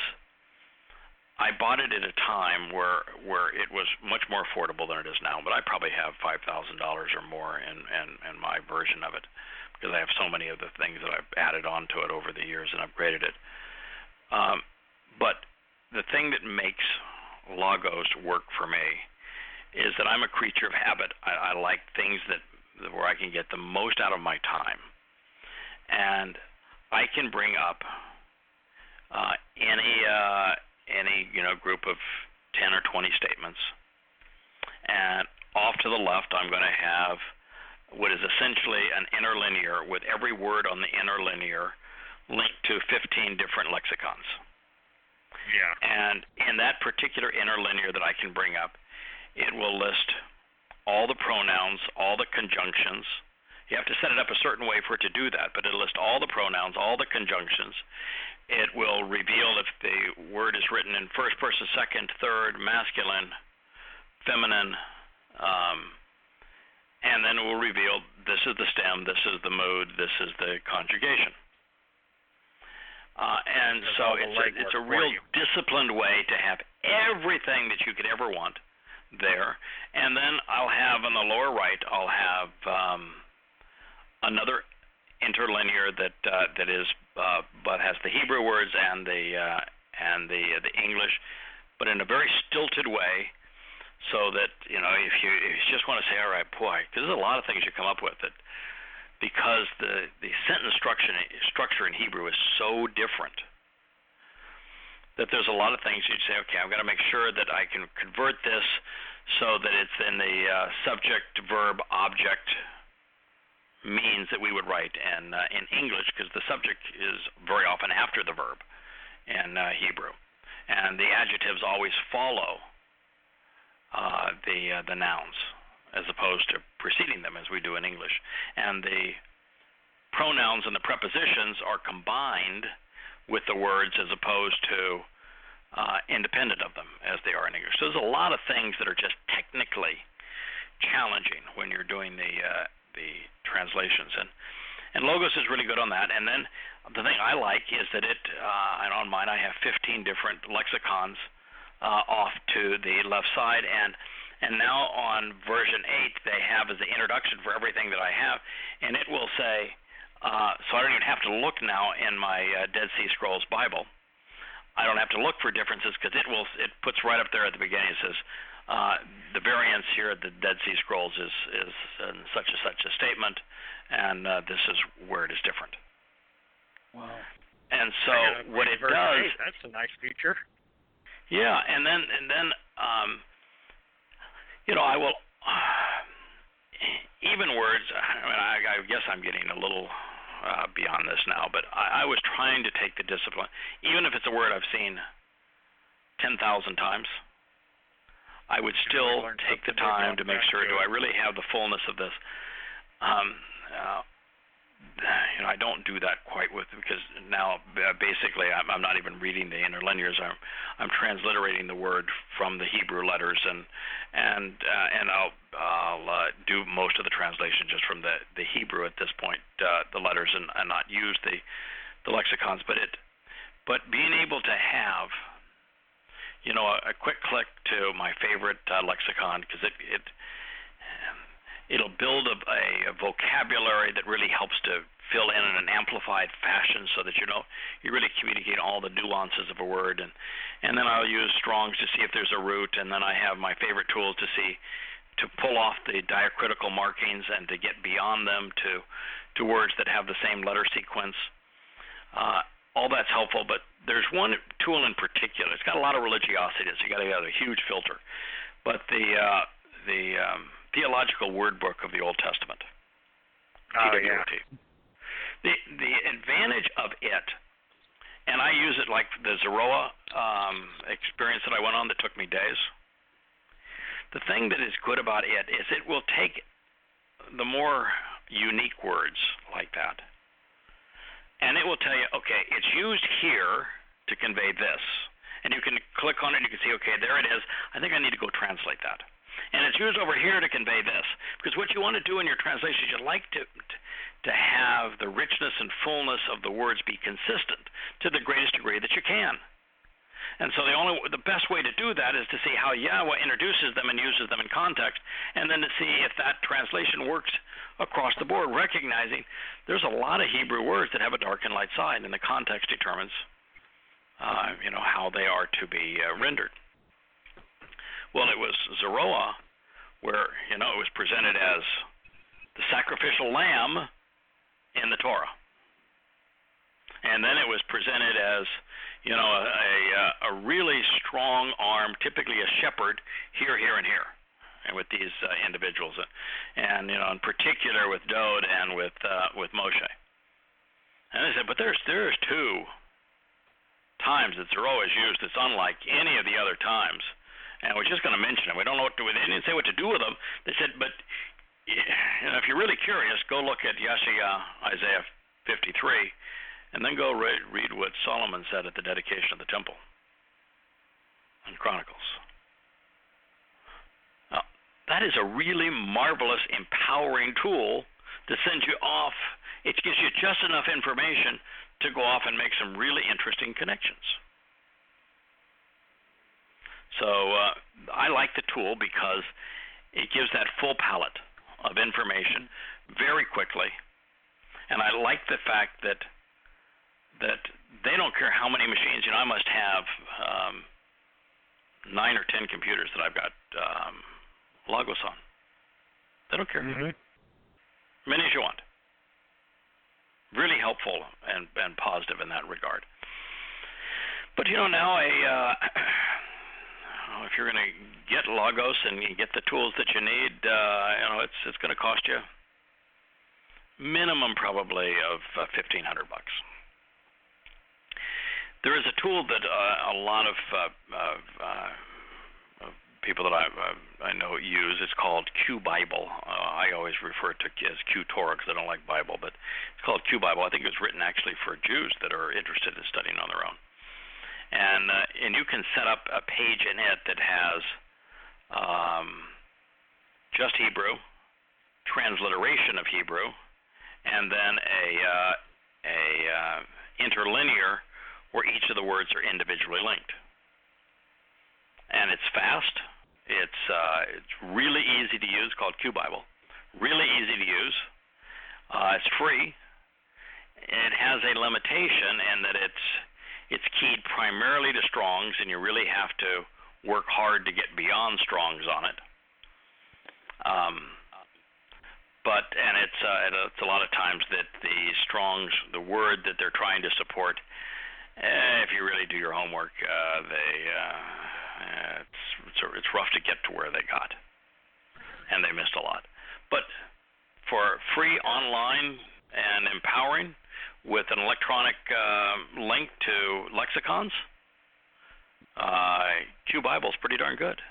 I bought it at a time where where it was much more affordable than it is now. But I probably have five thousand dollars or more in, in, in my version of it because I have so many of the things that I've added onto it over the years and upgraded it. Um, but the thing that makes Logos work for me is that I'm a creature of habit. I, I like things that where I can get the most out of my time, and I can bring up uh, any uh, any you know group of ten or twenty statements, and off to the left I'm going to have what is essentially an interlinear with every word on the interlinear linked to fifteen different lexicons. Yeah. And in that particular interlinear that I can bring up, it will list all the pronouns, all the conjunctions. You have to set it up a certain way for it to do that, but it'll list all the pronouns, all the conjunctions. It will reveal if the word is written in first person, second, third, masculine, feminine, um, and then it will reveal this is the stem, this is the mood, this is the conjugation. Uh, and There's so it's a, it's a real disciplined way to have everything that you could ever want there. And then I'll have on the lower right, I'll have um, another interlinear that uh, that is, uh, but has the Hebrew words and the uh, and the uh, the English, but in a very stilted way, so that you know if you, if you just want to say, all right, boy, because there's a lot of things you come up with that, because the the sentence structure structure in Hebrew is so different that there's a lot of things you'd say, okay, I've got to make sure that I can convert this so that it's in the uh, subject, verb, object means that we would write in uh, in English, because the subject is very often after the verb in uh, Hebrew, and the adjectives always follow uh, the uh, the nouns as opposed to preceding them as we do in English, and the pronouns and the prepositions are combined with the words as opposed to uh, independent of them as they are in English. So there's a lot of things that are just technically challenging when you're doing the uh, the translations, and and Logos is really good on that. And then the thing I like is that it, uh, and on mine I have fifteen different lexicons uh, off to the left side, and And now on version eight, they have as the introduction for everything that I have, and it will say, uh, so I don't even have to look now in my uh, Dead Sea Scrolls Bible. I don't have to look for differences because it will. It puts right up there at the beginning. It says uh, the variance here at the Dead Sea Scrolls is is in such and such a statement, and uh, this is where it is different. Wow. And so what it does, that's a nice feature. Yeah, and then and then um, you know I will uh, even words. I mean, I, I guess I'm getting a little uh, beyond this now, but I, I was trying to take the discipline, even if it's a word I've seen ten thousand times. I would still take the time to make sure, do I really have the fullness of this? Um, uh, you know, I don't do that quite with, because now uh, basically I'm, I'm not even reading the interlinears. I'm I'm transliterating the word from the Hebrew letters, and and uh, and I'll I'll uh, do most of the translation just from the, the Hebrew at this point, uh, the letters, and, and not use the the lexicons. But it but being able to have, you know, a, a quick click to my favorite uh, lexicon, because it it it'll build a, a vocabulary that really helps to fill in in an amplified fashion, so that you know you really communicate all the nuances of a word. And and then I'll use Strong's to see if there's a root, and then I have my favorite tools to see to pull off the diacritical markings and to get beyond them to to words that have the same letter sequence. Uh, all that's helpful, but there's one tool in particular. It's got a lot of religiosity. So you got to have a huge filter, but the uh, the um, Theological Word Book of the Old Testament. Oh, yeah. The the advantage of it, and I use it like the Zeroa um, experience that I went on that took me days. The thing that is good about it is it will take the more unique words like that, and it will tell you, okay, it's used here to convey this, and you can click on it and you can see, okay, there it is. I think I need to go translate that. And it's used over here to convey this, because what you want to do in your translation is you like to to have the richness and fullness of the words be consistent to the greatest degree that you can. And so the only the best way to do that is to see how Yahweh introduces them and uses them in context, and then to see if that translation works across the board, recognizing there's a lot of Hebrew words that have a dark and light side, and the context determines uh, you know how they are to be uh, rendered. Well, it was Zeroa where, you know, it was presented as the sacrificial lamb in the Torah. And then it was presented as, you know, a, a, a really strong arm, typically a shepherd, here, here, and here, and with these uh, individuals. And, you know, in particular with Dode and with uh, with Moshe. And they said, but there's there's two times that Zeroa is used that's unlike any of the other times. And we're just going to mention it. We don't know what to do with it. They didn't say what to do with them. They said, but you know, if you're really curious, go look at Yeshaya, Isaiah fifty-three, and then go read, read what Solomon said at the dedication of the temple in Chronicles. Now, that is a really marvelous, empowering tool to send you off. It gives you just enough information to go off and make some really interesting connections. So uh, I like the tool because it gives that full palette of information very quickly, and I like the fact that that they don't care how many machines. You know, I must have um, nine or ten computers that I've got um, Logos on. They don't care. Mm-hmm. Many as you want. Really helpful and and positive in that regard. But you know, now a uh, if you're going to get Logos and you get the tools that you need, uh, you know, it's it's going to cost you minimum probably of uh, fifteen hundred bucks. There is a tool that uh, a lot of uh, uh, uh, people that I uh, I know use. It's called Q Bible. Uh, I always refer to it as Q Torah because I don't like Bible, but it's called Q Bible. I think it was written actually for Jews that are interested in studying on their own. And uh, and you can set up a page in it that has um, just Hebrew, transliteration of Hebrew, and then a uh, a uh, interlinear where each of the words are individually linked. And it's fast, It's uh, it's really easy to use, called Q Bible. Really easy to use. Uh, it's free. It has a limitation in that it's it's keyed primarily to Strong's, and you really have to work hard to get beyond Strong's on it. Um, but and it's uh, it's a lot of times that the Strong's, the word that they're trying to support, eh, if you really do your homework, uh, they uh, it's, it's it's rough to get to where they got, and they missed a lot. But for free online and empowering, with an electronic uh, link to lexicons, uh, Q Bible is pretty darn good.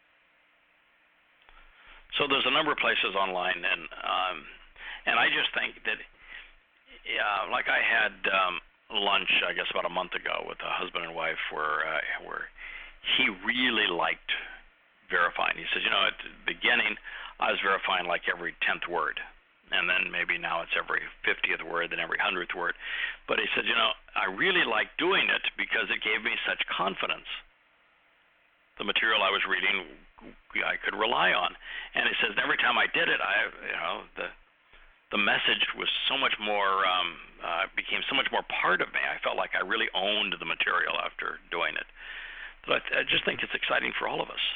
So there's a number of places online, and um, and I just think that, yeah, like I had um, lunch, I guess about a month ago, with a husband and wife, where uh, where he really liked verifying. He says, you know, at the beginning, I was verifying like every tenth word. And then maybe now it's every fiftieth word, then every hundredth word. But he said, you know, I really like doing it because it gave me such confidence. The material I was reading, I could rely on. And he says, every time I did it, I, you know, the the message was so much more, um, uh, became so much more part of me. I felt like I really owned the material after doing it. But I, I just think it's exciting for all of us.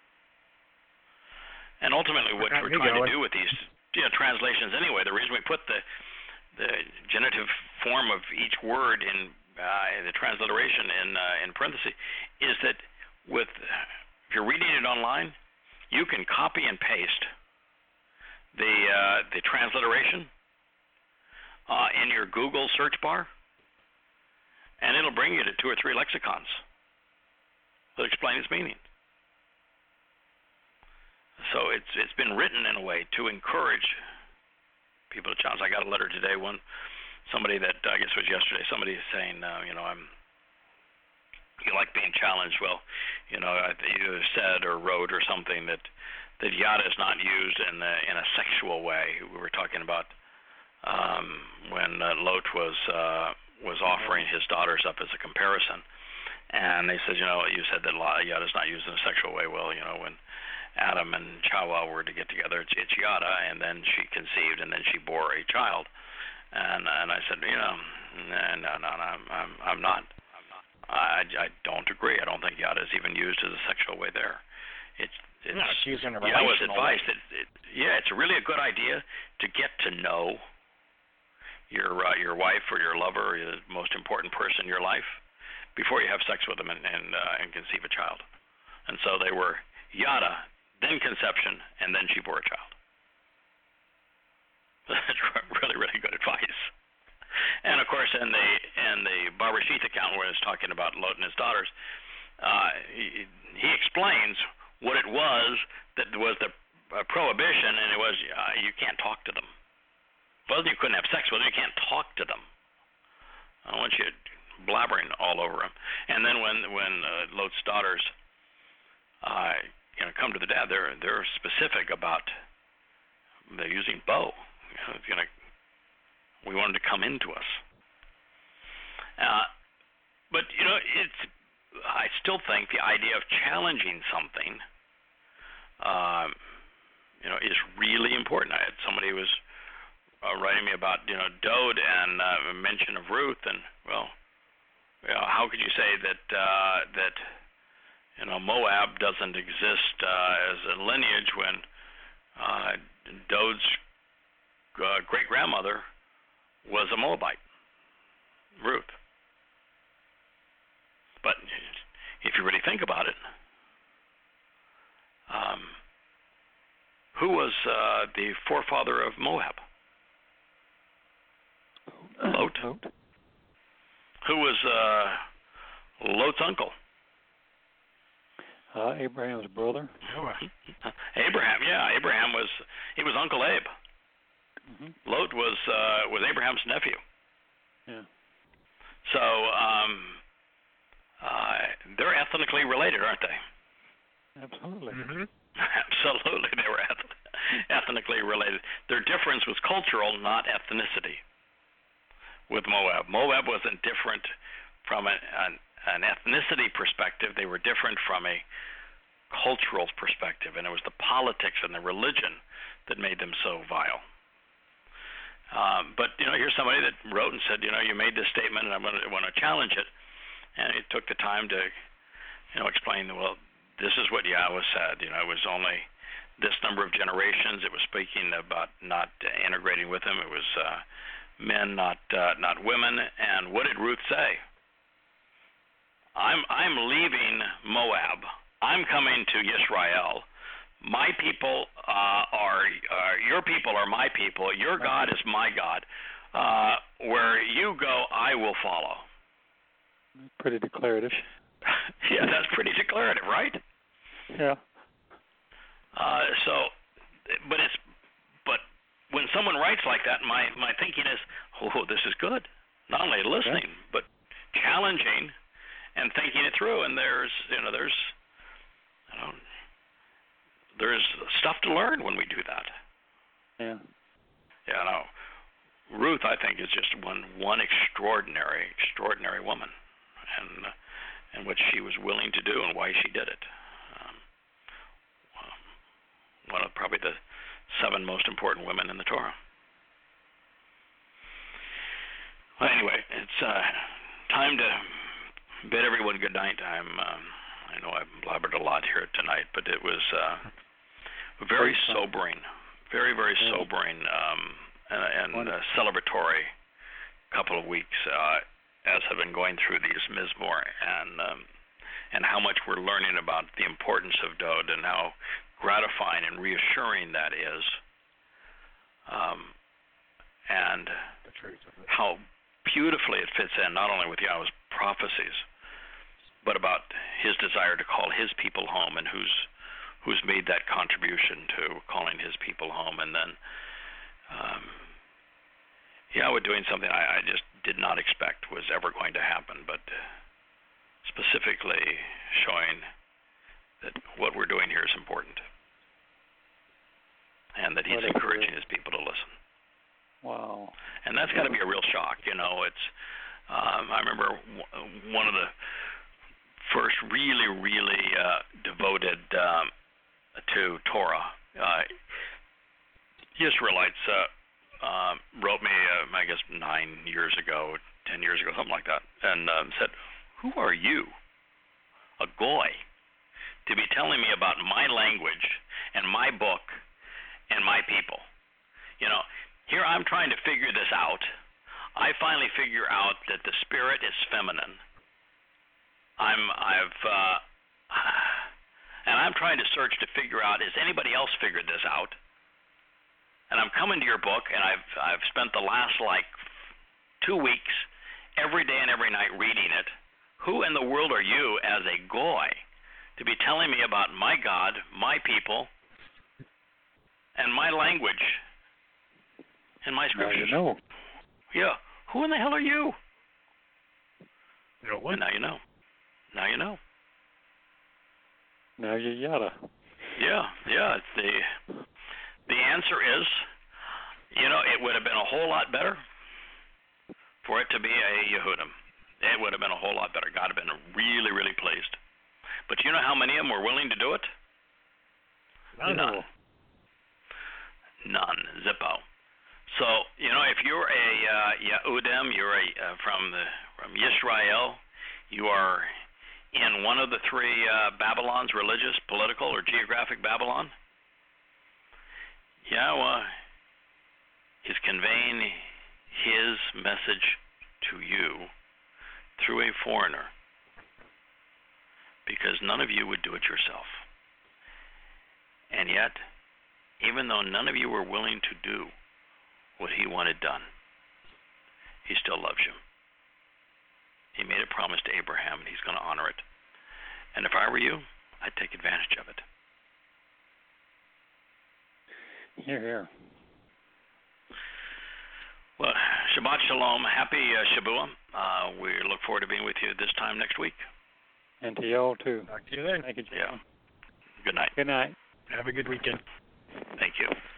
And ultimately, what we're trying to do with these, you know, translations anyway, the reason we put the the genitive form of each word in uh, the transliteration in uh, in parentheses is that with if you're reading it online, you can copy and paste the uh, the transliteration uh, in your Google search bar, and it'll bring you to two or three lexicons that explain its meaning. So it's it's been written in a way to encourage people to challenge. I got a letter today, one somebody that I guess was yesterday. Somebody saying, uh, you know, I'm you like being challenged. Well, you know, I either said or wrote or something that that yada is not used in a, in a sexual way. We were talking about um, when uh, Lot was uh, was offering his daughters up as a comparison, and they said, you know, you said that yada is not used in a sexual way. Well, you know, when Adam and Chava were to get together, it's, it's yada, and then she conceived, and then she bore a child, and and I said, you know, no, no, no, I'm I'm I'm not, I'm not. I I don't agree. I don't think yada is even used as a sexual way there. It's it's, no, it's used in a yeah, it was relational advice way. that it, yeah, it's really a good idea to get to know your uh, your wife or your lover, or the most important person in your life, before you have sex with them and and, uh, and conceive a child. And so they were yada, then conception, and then she bore a child. That's really, really good advice. And of course, in the in the Barbara Sheath account, where it's talking about Lot and his daughters, uh, he, he explains what it was that was the uh, prohibition, and it was uh, you can't talk to them. It wasn't you couldn't have sex with them, you can't talk to them. I don't want you blabbering all over them. And then when when uh, Lot's daughters, uh, you know, come to the dad, they're they're specific about they're using bow. You know, it's gonna, we want them to come into us. Uh, but you know, it's I still think the idea of challenging something, um, you know, is really important. I had somebody who was uh, writing me about you know Dode and uh, a mention of Ruth, and well, you know, how could you say that uh, that you know Moab doesn't exist uh, as a lineage when uh, Dode's uh, great grandmother was a Moabite, Ruth. But if you really think about it, um, who was uh, the forefather of Moab? Lot. Lot. Who was uh, Lot's uncle? Uh, Abraham's brother. Abraham, yeah. Abraham was, he was Uncle Abe. Mm-hmm. Lot was uh, was Abraham's nephew. Yeah. So um, uh, they're ethnically related, aren't they? Absolutely. Mm-hmm. Absolutely, they were eth- ethnically related. Their difference was cultural, not ethnicity. With Moab, Moab wasn't different from a, an, an ethnicity perspective. They were different from a cultural perspective, and it was the politics and the religion that made them so vile. Um, but, you know, here's somebody that wrote and said, you know, you made this statement and I'm going to want to challenge it. And it took the time to, you know, explain, well, this is what Yahweh said. You know, it was only this number of generations. It was speaking about not uh, integrating with them. It was uh, men, not uh, not women. And what did Ruth say? I'm I'm leaving Moab. I'm coming to Yisrael. My people uh, are uh, your people are my people. Your God is my God. Uh, where you go, I will follow. Pretty declarative. Yeah, that's pretty declarative, right? Yeah. Uh, so, but it's but when someone writes like that, my my thinking is, oh, this is good. Not only listening, yeah. but challenging and thinking it through. And there's you know there's I don't. There's stuff to learn when we do that. Yeah. Yeah, no. Ruth, I think, is just one one extraordinary, extraordinary woman, and uh, and what she was willing to do and why she did it. Um, one of probably the seven most important women in the Torah. Well, anyway, it's uh, time to bid everyone good night. I'm. Um, I know I've blabbered a lot here tonight, but it was uh, very sobering, very, very sobering um, and, and uh, celebratory couple of weeks uh, as I've been going through these Mizmor and um, and how much we're learning about the importance of Dod and how gratifying and reassuring that is, um, and how beautifully it fits in not only with Yahweh's prophecies, but about his desire to call his people home, and who's who's made that contribution to calling his people home. And then um, Yahweh doing something I, I just did not expect was ever going to happen, but specifically showing that what we're doing here is important, and that he's encouraging his people to listen. Wow. And that's got to be a real shock. You know, it's um, I remember w- one of the first really, really uh, devoted um, to Torah uh, Israelites uh, uh, wrote me, uh, I guess, nine years ago, ten years ago, something like that, and um, said, "Who are you, a goy, to be telling me about my language and my book and my people?" You know, here I'm trying to figure this out. I finally figure out that the spirit is feminine. I'm, I've, uh, and I'm trying to search to figure out, has anybody else figured this out? And I'm coming to your book, and I've, I've spent the last, like, two weeks, every day and every night reading it. Who in the world are you as a goy to be telling me about my God, my people, and my language, and my scriptures? Now you know. Yeah. Who in the hell are you? You know what? And now you know. Now you know. Now you yada. Yeah, yeah. It's the the answer is, you know, it would have been a whole lot better for it to be a Yehudim. It would have been a whole lot better. God would have been really, really pleased. But you know how many of them were willing to do it? None. None. None. Zippo. So, you know, if you're a uh, Yehudim, you're a uh, from the from Yisrael, you are in one of the three uh, Babylons, religious, political, or geographic Babylon, Yahweh is conveying his message to you through a foreigner, because none of you would do it yourself. And yet, even though none of you were willing to do what he wanted done, he still loves you. He made a promise to Abraham, and he's going to honor it. And if I were you, I'd take advantage of it. Here, here. Well, Shabbat Shalom. Happy uh, Shabbat. Uh, we look forward to being with you this time next week. And to y'all, too. Talk to you then. Thank you, Jim. Yeah. Good night. Good night. Have a good weekend. Thank you.